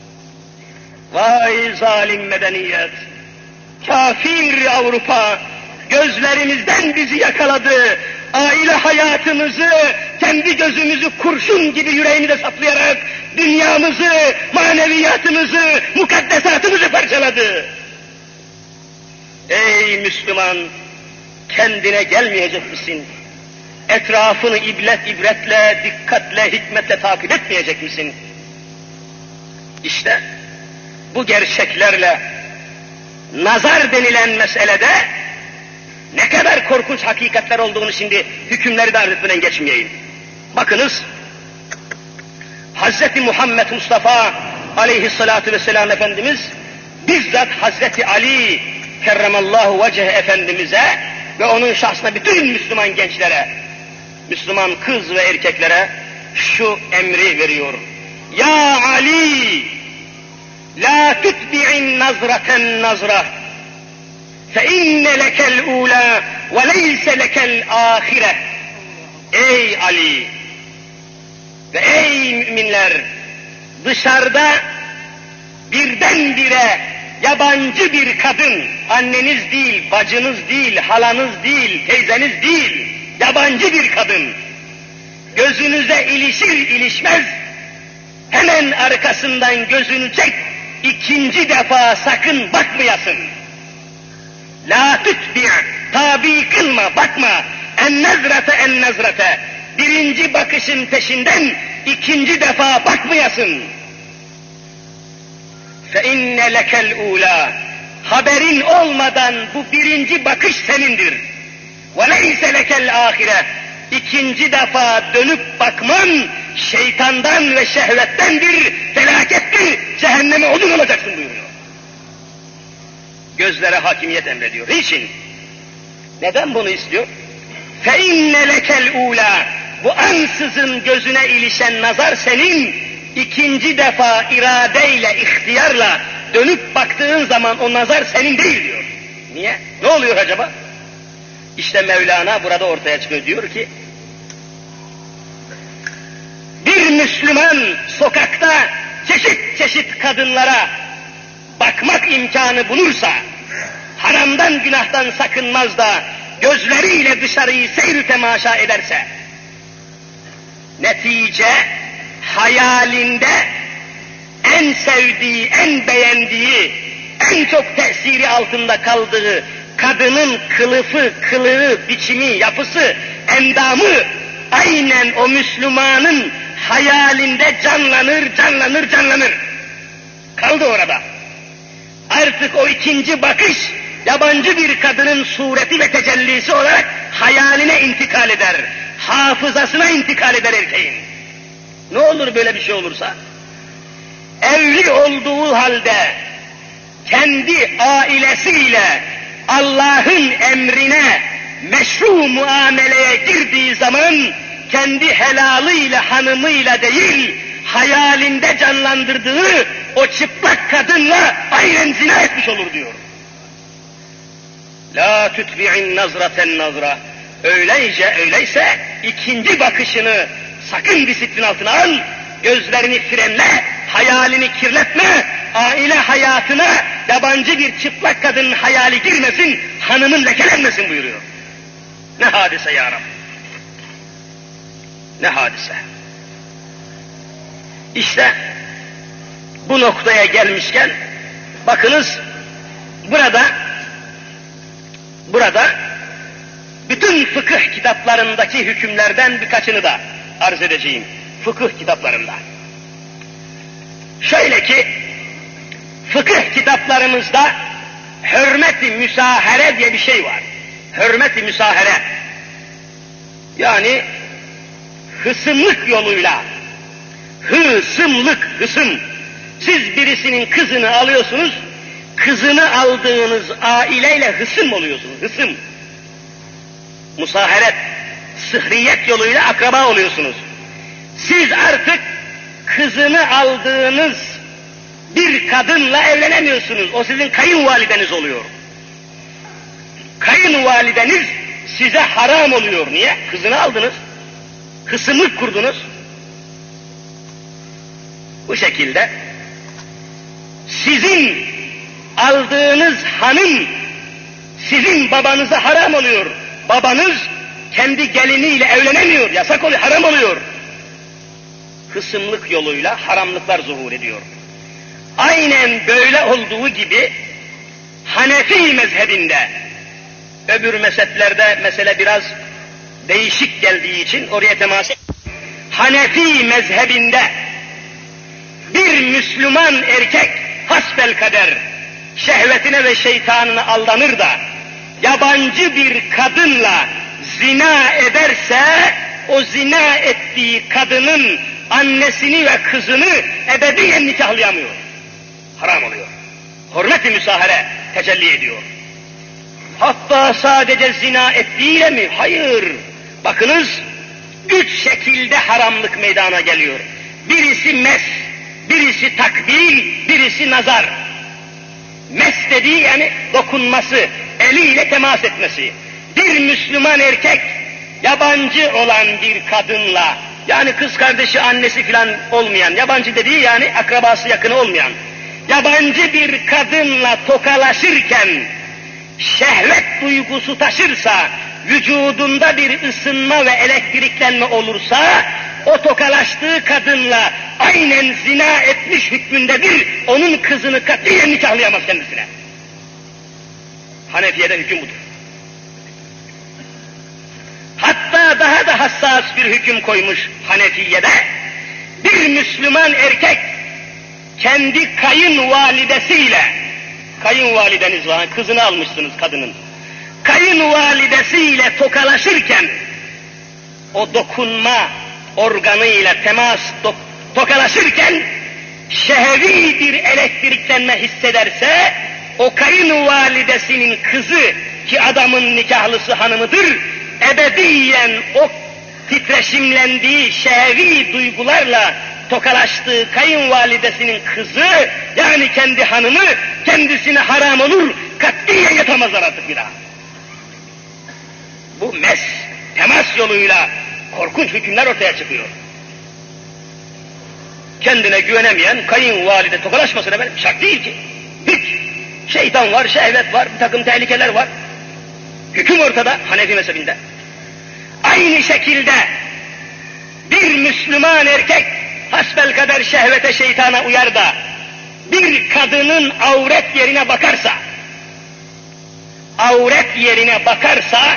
Vay zalim medeniyet! Kafir Avrupa gözlerimizden bizi yakaladı. Aile hayatımızı, kendi gözümüzü kurşun gibi yüreğimize saplayarak dünyamızı, maneviyatımızı, mukaddesatımızı parçaladı. Ey Müslüman! Kendine gelmeyecek misin? Etrafını ibret ibretle, dikkatle, hikmetle takip etmeyecek misin? İşte bu gerçeklerle nazar denilen meselede ne kadar korkunç hakikatler olduğunu şimdi hükümleri de arz etmeden geçmeyeyim. Bakınız, Hazreti Muhammed Mustafa aleyhissalatu vesselam Efendimiz bizzat Hazreti Ali kerremallahu veceh Efendimiz'e ve onun şahsına bütün Müslüman gençlere, Müslüman kız ve erkeklere şu emri veriyor. Ya Ali, la tutbi'in nazraten nazrah, fe inne lekel ula ve leyse lekel ahire. Ey Ali ve ey müminler, dışarıda birdenbire yabancı bir kadın, anneniz değil, bacınız değil, halanız değil, teyzeniz değil, yabancı bir kadın, gözünüze ilişir ilişmez, hemen arkasından gözünü çek, ikinci defa sakın bakmayasın. La tutbi', tabi kılma, bakma, en nezrete en nezrete, birinci bakışın peşinden ikinci defa bakmayasın. فَاِنَّ لَكَ الْعُولَى, haberin olmadan bu birinci bakış senindir. وَلَيْسَ لَكَ الْآخِرَةِ, ikinci defa dönüp bakman şeytandan ve şehvettendir, felakettir, cehenneme odun olacaksın buyuruyor. Gözlere hakimiyet emrediyor. Niçin? Neden bunu istiyor? فَاِنَّ لَكَ الْعُولَى, bu ansızın gözüne ilişen nazar senin, İkinci defa iradeyle, ihtiyarla dönüp baktığın zaman o nazar senin değil diyor. Niye? Ne oluyor acaba? İşte Mevlana burada ortaya çıkıyor, diyor ki, bir Müslüman sokakta çeşit çeşit kadınlara bakmak imkanı bulursa, haramdan günahtan sakınmaz da gözleriyle dışarıyı seyr temaşa ederse, netice hayalinde en sevdiği, en beğendiği, en çok tesiri altında kaldığı kadının kılıfı, kılığı, biçimi, yapısı, endamı aynen o Müslümanın hayalinde canlanır, canlanır, canlanır. Kaldı orada. Artık o ikinci bakış yabancı bir kadının sureti ve tecellisi olarak hayaline intikal eder, hafızasına intikal eder erkeğin. Ne olur böyle bir şey olursa? Evli olduğu halde kendi ailesiyle Allah'ın emrine meşru muameleye girdiği zaman kendi helalıyla, hanımıyla değil, hayalinde canlandırdığı o çıplak kadınla aynen zina etmiş olur diyor. La tutbi'in nazraten nazra. Öyleyse, öyleyse ikinci bakışını sakın disiplin altına al, gözlerini frenle, hayalini kirletme, aile hayatına yabancı bir çıplak kadının hayali girmesin, hanımın lekelenmesin buyuruyor. Ne hadise ya Rabbi! Ne hadise! İşte bu noktaya gelmişken, bakınız burada, burada bütün fıkıh kitaplarındaki hükümlerden birkaçını da arz edeceğim. Fıkıh kitaplarında. Şöyle ki, fıkıh kitaplarımızda hürmet-i müsahere diye bir şey var. Hürmet-i müsahere. Yani hısımlık yoluyla, hısımlık, hısım. Siz birisinin kızını alıyorsunuz, kızını aldığınız aileyle hısım oluyorsunuz, hısım. musaharet, sıhriyet yoluyla akraba oluyorsunuz. Siz artık kızını aldığınız bir kadınla evlenemiyorsunuz. O sizin kayınvalideniz oluyor. Kayınvalideniz size haram oluyor. Niye? Kızını aldınız. Hısımlık kurdunuz. Bu şekilde sizin aldığınız hanım sizin babanıza haram oluyor. Babanız kendi geliniyle evlenemiyor. Yasak oluyor, haram oluyor. Hısımlık yoluyla haramlıklar zuhur ediyor. Aynen böyle olduğu gibi Hanefi mezhebinde, öbür mezheplerde mesele biraz değişik geldiği için oraya temas et. Hanefi mezhebinde bir Müslüman erkek hasbelkader şehvetine ve şeytanına aldanır da yabancı bir kadınla zina ederse o zina ettiği kadının annesini ve kızını ebediyen nikahlayamıyor. Haram oluyor. Hürmet-i müsahere tecelli ediyor. Hatta sadece zina ettiğiyle mi? Hayır. Bakınız, üç şekilde haramlık meydana geliyor. Birisi mes, birisi takbil, birisi nazar. Mes dediği yani dokunması, eliyle temas etmesi. Bir Müslüman erkek, yabancı olan bir kadınla, yani kız kardeşi, annesi filan olmayan, yabancı dediği yani akrabası yakını olmayan, yabancı bir kadınla tokalaşırken, şehvet duygusu taşırsa, vücudunda bir ısınma ve elektriklenme olursa, o tokalaştığı kadınla aynen zina etmiş hükmündedir, onun kızını katiyen nikahlayamaz kendisine. Hanefiye'de hüküm budur. Hatta daha da hassas bir hüküm koymuş Hanefiye'de, bir Müslüman erkek kendi kayınvalidesiyle, kayınvalideniz var, kızını almışsınız kadının, kayınvalidesiyle tokalaşırken, o dokunma organıyla temas, do, tokalaşırken, şehevi bir elektriklenme hissederse, o kayınvalidesinin kızı, ki adamın nikahlısı hanımıdır, ebediyen o titreşimlendiği şehevi duygularla tokalaştığı kayınvalidesinin kızı, yani kendi hanımı, kendisine haram olur, katiyen yatamazlar artık bir daha. Bu mes, temas yoluyla korkunç hükümler ortaya çıkıyor. Kendine güvenemeyen kayınvalide tokalaşmasın efendim, şart değil ki. Hiç. Şeytan var, şehvet var, bir takım tehlikeler var. Hüküm ortada Hanefi mezhebinde. Aynı şekilde bir Müslüman erkek hasbelkader şehvete, şeytana uyar da bir kadının avret yerine bakarsa, avret yerine bakarsa,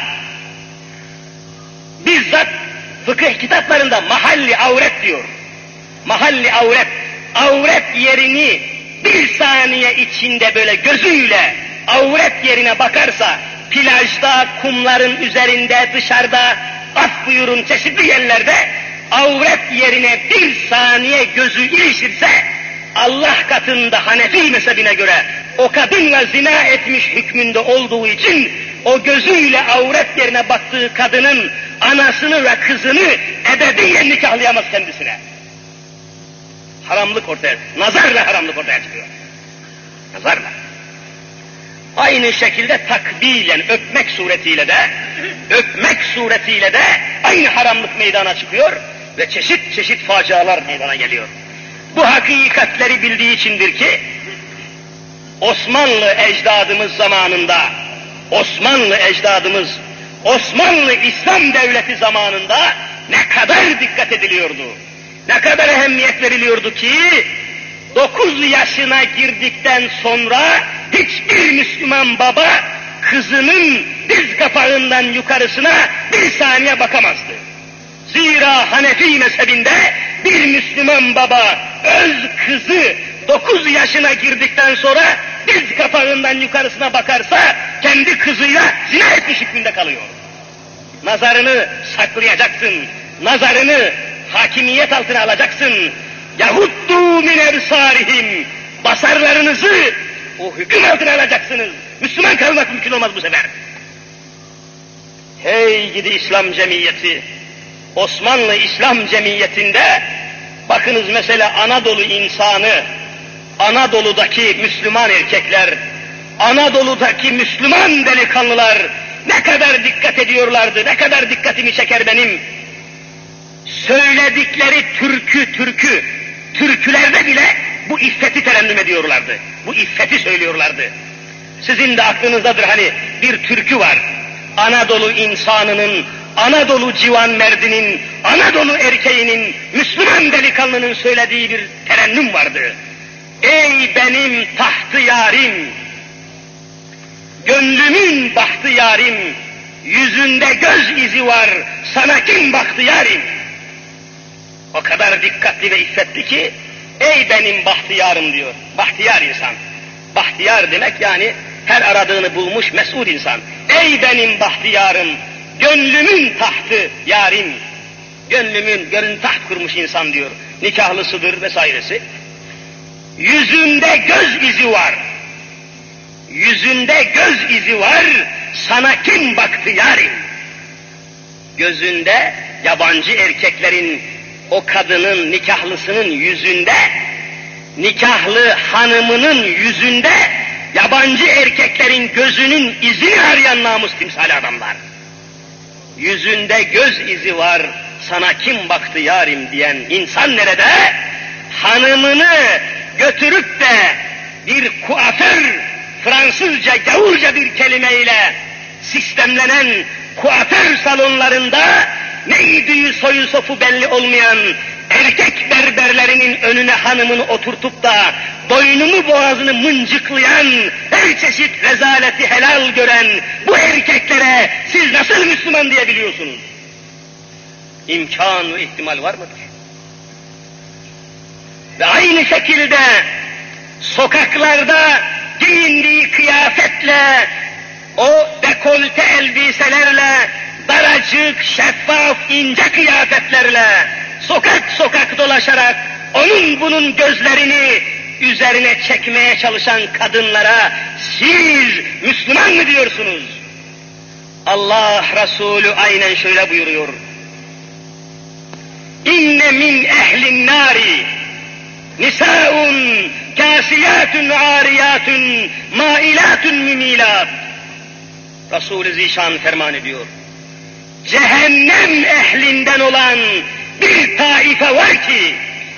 bizzat fıkıh kitaplarında mahalli avret diyor. Mahalli avret, avret yerini bir saniye içinde böyle gözüyle avret yerine bakarsa, plajda, kumların üzerinde, dışarıda, af buyurun çeşitli yerlerde, avret yerine bir saniye gözü ilişirse, Allah katında Hanefi mezhebine göre o kadınla zina etmiş hükmünde olduğu için, o gözüyle avret yerine baktığı kadının anasını ve kızını ebediyen nikahlayamaz kendisine. Haramlık ortaya, nazarla haramlık ortaya çıkıyor. Nazarla. Aynı şekilde takbilen, öpmek suretiyle de, öpmek suretiyle de aynı haramlık meydana çıkıyor ve çeşit çeşit facialar meydana geliyor. Bu hakikatleri bildiği içindir ki, Osmanlı ecdadımız zamanında, Osmanlı ecdadımız, Osmanlı İslam Devleti zamanında ne kadar dikkat ediliyordu, ne kadar ehemmiyet veriliyordu ki, dokuz yaşına girdikten sonra hiçbir Müslüman baba kızının diz kapağından yukarısına bir saniye bakamazdı. Zira Hanefi mezhebinde bir Müslüman baba öz kızı dokuz yaşına girdikten sonra diz kapağından yukarısına bakarsa kendi kızıyla zina etmiş hükmünde kalıyor. Nazarını saklayacaksın, nazarını hakimiyet altına alacaksın. Yahuddu min ebsarihim, basarlarınızı o hüküm altına alacaksınız. Müslüman kalmak mümkün olmaz bu sefer. Hey gidi İslam cemiyeti, Osmanlı İslam cemiyetinde bakınız mesela Anadolu insanı, Anadolu'daki Müslüman erkekler, Anadolu'daki Müslüman delikanlılar ne kadar dikkat ediyorlardı, ne kadar dikkatimi çeker benim. Söyledikleri türkü türkü, türkülerde bile bu iffeti terennüm ediyorlardı. Bu iffeti söylüyorlardı. Sizin de aklınızdadır hani bir türkü var. Anadolu insanının, Anadolu civan merdinin, Anadolu erkeğinin, Müslüman delikanlının söylediği bir terennüm vardı. Ey benim tahtı yarim, gönlümün bahtı yarim, yüzünde göz izi var, sana kim baktı yarim? O kadar dikkatli ve iffetli ki, ey benim bahtiyarım diyor. Bahtiyar insan. Bahtiyar demek yani her aradığını bulmuş mes'ud insan. Ey benim bahtiyarım, gönlümün tahtı yarim. Gönlümün, gönlün taht kurmuş insan diyor. Nikahlısıdır vesairesi. Yüzünde göz izi var. Yüzünde göz izi var, sana kim baktı yarim? Gözünde yabancı erkeklerin, o kadının, nikahlısının yüzünde, nikahlı hanımının yüzünde, yabancı erkeklerin gözünün izini arayan namus timsali adamlar. Yüzünde göz izi var, sana kim baktı yarim diyen insan nerede? Hanımını götürüp de bir kuaför, Fransızca, gavurca bir kelimeyle sistemlenen kuaför salonlarında neydi soyu sofu belli olmayan erkek berberlerinin önüne hanımını oturtup da boynunu boğazını mıncıklayan, her çeşit rezaleti helal gören bu erkeklere siz nasıl Müslüman diyebiliyorsunuz? İmkan ve ihtimal var mıdır? Ve aynı şekilde sokaklarda giyindiği kıyafetle, o dekolte elbiselerle, daracık, şeffaf, ince kıyafetlerle sokak sokak dolaşarak onun bunun gözlerini üzerine çekmeye çalışan kadınlara siz Müslüman mı diyorsunuz? Allah Resulü aynen şöyle buyuruyor. İnne min ehlin nari nisa'un kâsiyâtun âriyâtun mâilâtun mimîlât. Resul-i Zişan ferman ediyor. Cehennem ehlinden olan bir taife var ki,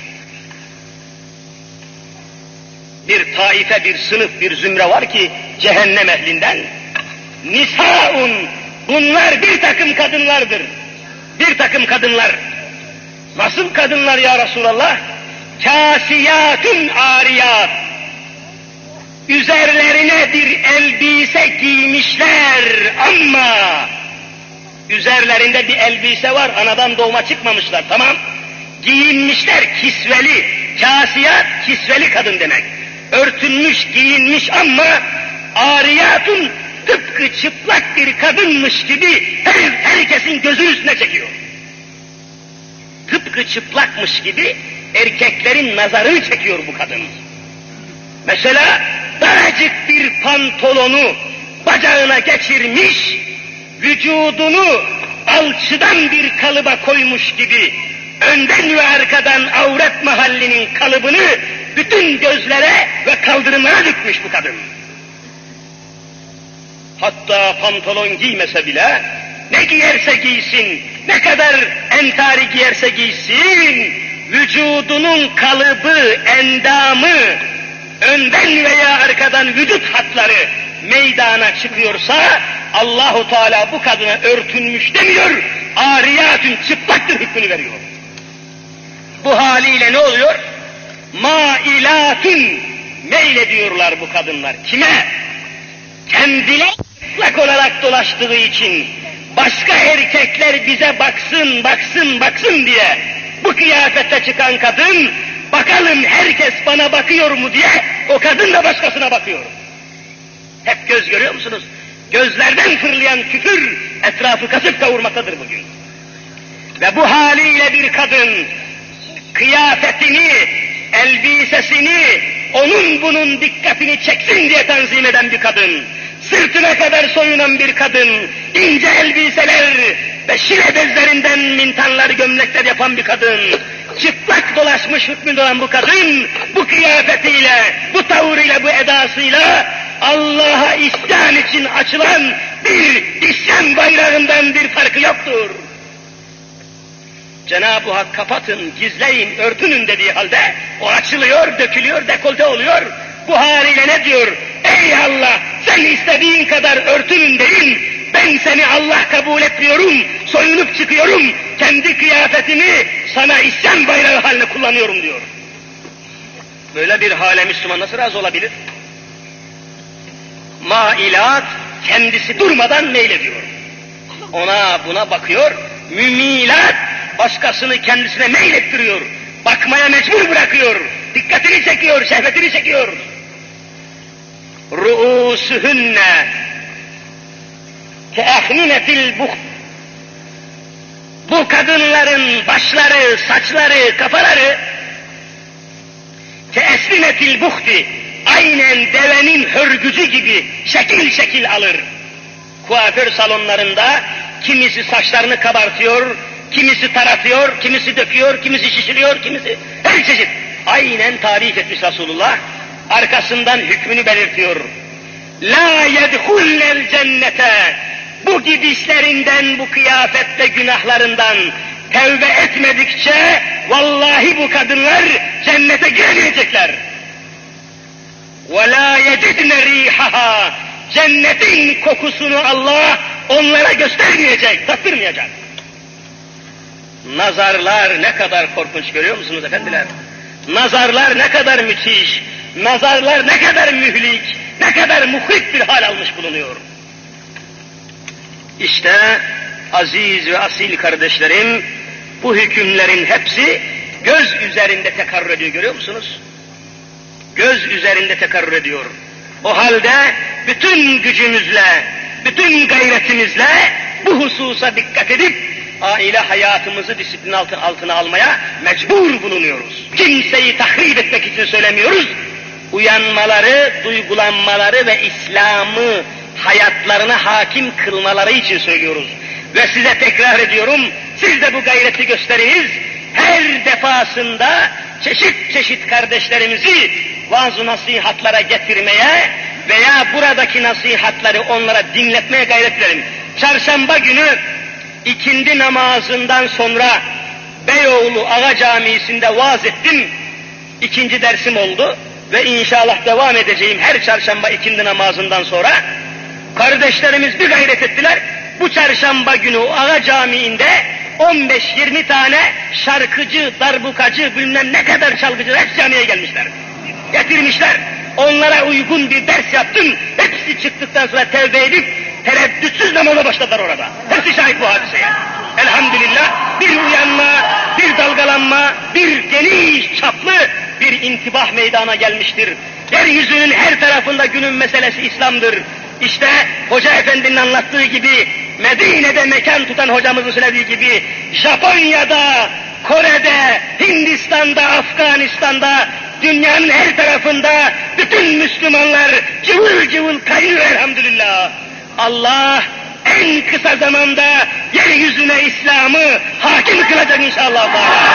bir taife, bir sınıf, bir zümre var ki cehennem ehlinden, nisâun, bunlar bir takım kadınlardır. Bir takım kadınlar. Nasıl kadınlar ya Resulallah? Kâsiyâtun âriyât. Üzerlerine bir elbise giymişler ama üzerlerinde bir elbise var, anadan doğma çıkmamışlar, tamam. Giyinmişler kisveli, kâsiyat kisveli kadın demek. Örtünmüş, giyinmiş ama ariyatun tıpkı çıplak bir kadınmış gibi her, herkesin gözünün üstüne çekiyor. Tıpkı çıplakmış gibi erkeklerin nazarını çekiyor bu kadın. Mesela daracık bir pantolonu bacağına geçirmiş, vücudunu alçıdan bir kalıba koymuş gibi önden ve arkadan avret mahallinin kalıbını bütün gözlere ve kaldırımlara dökmüş bu kadın. Hatta pantolon giymese bile ne giyerse giysin, ne kadar entari giyerse giysin, vücudunun kalıbı, endamı, önden veya arkadan vücut hatları meydana çıkıyorsa Allahu Teala bu kadına örtünmüş demiyor, ariyatün çıplaktır hükmünü veriyor. Bu haliyle ne oluyor? Mailatün, meylediyorlar bu kadınlar. Kime? Kendileri çıplak olarak dolaştığı için, başka erkekler bize baksın, baksın, baksın diye bu kıyafette çıkan kadın, bakalım herkes bana bakıyor mu diye o kadın da başkasına bakıyor. Hep göz görüyor musunuz? Gözlerden fırlayan küfür etrafı kasıp kavurmaktadır bugün. Ve bu haliyle bir kadın kıyafetini, elbisesini onun bunun dikkatini çeksin diye tanzim eden bir kadın, sırtına kadar soyunan bir kadın, ince elbiseler ve şile bezlerinden mintanlar, gömlekler yapan bir kadın, çıplak dolaşmış hükmünde olan bu kadın, bu kıyafetiyle, bu tavırıyla, bu edasıyla Allah'a isyan için açılan bir isyan bayrağından bir farkı yoktur. Cenab-ı Hak kapatın, gizleyin, örtünün dediği halde o açılıyor, dökülüyor, dekolte oluyor. Bu haliyle ne diyor? Ey Allah, sen istediğin kadar örtünün deyin, ben seni Allah kabul etmiyorum, soyunup çıkıyorum, kendi kıyafetimi sana isyan bayrağı haline kullanıyorum diyor. Böyle bir hale Müslüman nasıl razı olabilir? Mailat, kendisi durmadan meylediyor. Ona buna bakıyor, mümilat, başkasını kendisine meylettiriyor, bakmaya mecbur bırakıyor, dikkatini çekiyor, şehvetini çekiyor. Ru'usuhunne keehninetil buht. Bu kadınların başları, saçları, kafaları keesninetil buhti, aynen devenin hörgücü gibi şekil şekil alır. Kuaför salonlarında kimisi saçlarını kabartıyor, kimisi taratıyor, kimisi döküyor, kimisi şişiriyor, kimisi her çeşit. Aynen tarif etmiş Resulullah. Arkasından hükmünü belirtiyor. La yedhullel cennete. Bu gibislerinden, bu kıyafette günahlarından tevbe etmedikçe vallahi bu kadınlar cennete giremeyecekler. Ve la yecidne rihaha. Cennetin kokusunu Allah onlara göstermeyecek, tattırmayacak. Nazarlar ne kadar korkunç, görüyor musunuz efendiler? Nazarlar ne kadar müthiş, nazarlar ne kadar mühlik, ne kadar muhrik bir hal almış bulunuyor. İşte aziz ve asil kardeşlerim, bu hükümlerin hepsi göz üzerinde tekarrür ediyor, görüyor musunuz? Göz üzerinde tekarrür ediyor. O halde bütün gücümüzle, bütün gayretimizle bu hususa dikkat edip aile hayatımızı disiplin altına, altına almaya mecbur bulunuyoruz. Kimseyi tahrip etmek için söylemiyoruz. Uyanmaları, duygulanmaları ve İslam'ı hayatlarına hakim kılmaları için söylüyoruz. Ve size tekrar ediyorum, siz de bu gayreti gösteriniz. Her defasında çeşit çeşit kardeşlerimizi vaaz-ı nasihatlara getirmeye veya buradaki nasihatları onlara dinletmeye gayret edelim. Çarşamba günü ikindi namazından sonra Beyoğlu Ağa Camii'sinde vaaz ettim. İkinci dersim oldu ve inşallah devam edeceğim her çarşamba ikindi namazından sonra. Kardeşlerimiz bir gayret ettiler. Bu çarşamba günü Ağa Camii'nde on beş yirmi tane şarkıcı, darbukacı, bilmem ne kadar çalgıcı hep camiye gelmişler. Getirmişler. Onlara uygun bir ders yaptım. Hepsi çıktıktan sonra tevbe edip tereddütsüz namaza başladılar orada. Hepsi şahit bu hadiseye. Elhamdülillah bir uyanma, bir dalgalanma, bir geniş çaplı bir intibah meydana gelmiştir. Yeryüzünün her tarafında günün meselesi İslam'dır. İşte Hoca Efendi'nin anlattığı gibi, Medine'de mekan tutan hocamızın söylediği gibi, Japonya'da, Kore'de, Hindistan'da, Afganistan'da, dünyanın her tarafında bütün Müslümanlar cıvıl cıvıl kaynıyor elhamdülillah. Allah en kısa zamanda yeryüzüne İslam'ı hakim kılacak inşallah.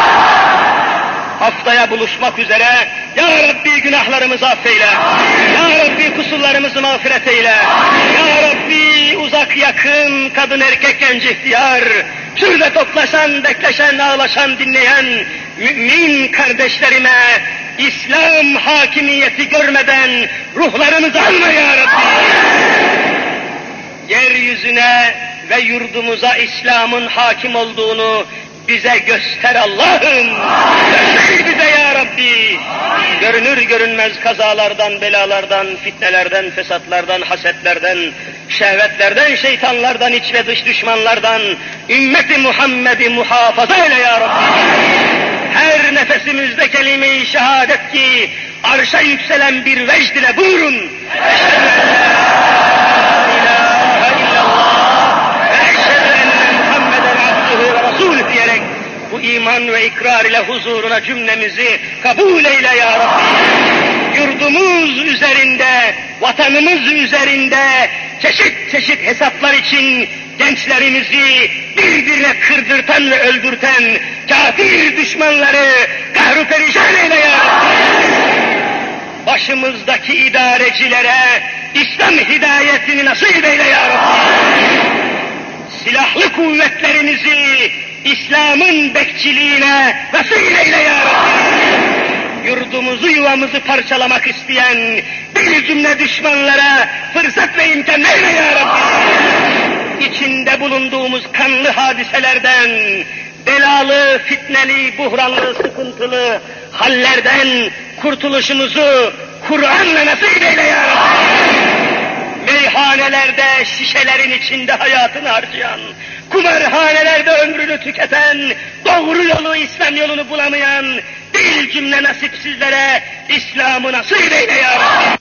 Haftaya buluşmak üzere. Ya Rabbi günahlarımızı affeyle. Ya Rabbi kusurlarımızı mağfiret eyle. Ya Rabbi uzak yakın, kadın erkek genç ihtiyar, şurada toplaşan, bekleşen, ağlaşan, dinleyen mümin kardeşlerime İslam hakimiyeti görmeden ruhlarımızı alma ya Rabbi. Yeryüzüne ve yurdumuza İslam'ın hakim olduğunu bize göster Allah'ım. Göster bize ya Rabbi. Görünür görünmez kazalardan, belalardan, fitnelerden, fesatlardan, hasetlerden, şehvetlerden, şeytanlardan, iç ve dış düşmanlardan ümmeti Muhammed'i muhafaza eyle ya Rabbi. Her nefesimizde kelime-i şehadet ki arşa yükselen bir vecd ile buyurun. Diyerek bu iman ve ikrar ile huzuruna cümlemizi kabul eyle ya Rabbi. Yurdumuz üzerinde vatanımız üzerinde çeşit çeşit hesaplar için gençlerimizi birbirine kırdırtan ve öldürten kafir düşmanları kahru perişan eyle ya Rabbi. Başımızdaki idarecilere İslam hidayetini nasip eyle ya Rabbi. Silahlı kuvvetlerimizi İslam'ın bekçiliğine vesile eyle ya Rabbi. Yurdumuzu yuvamızı parçalamak isteyen bir cümle düşmanlara fırsat ve imkan verme ya Rabbi. İçinde bulunduğumuz kanlı hadiselerden, belalı, fitneli, buhranlı, sıkıntılı hallerden kurtuluşumuzu Kur'an'la nasip eyle ya Rabbi. Meyhanelerde şişelerin içinde hayatını harcayan, kumarhanelerde ömrünü tüketen, doğru yolu, İslam yolunu bulamayan bir cümle nasipsizlere İslam'ı nasip eyle ya Rabbi.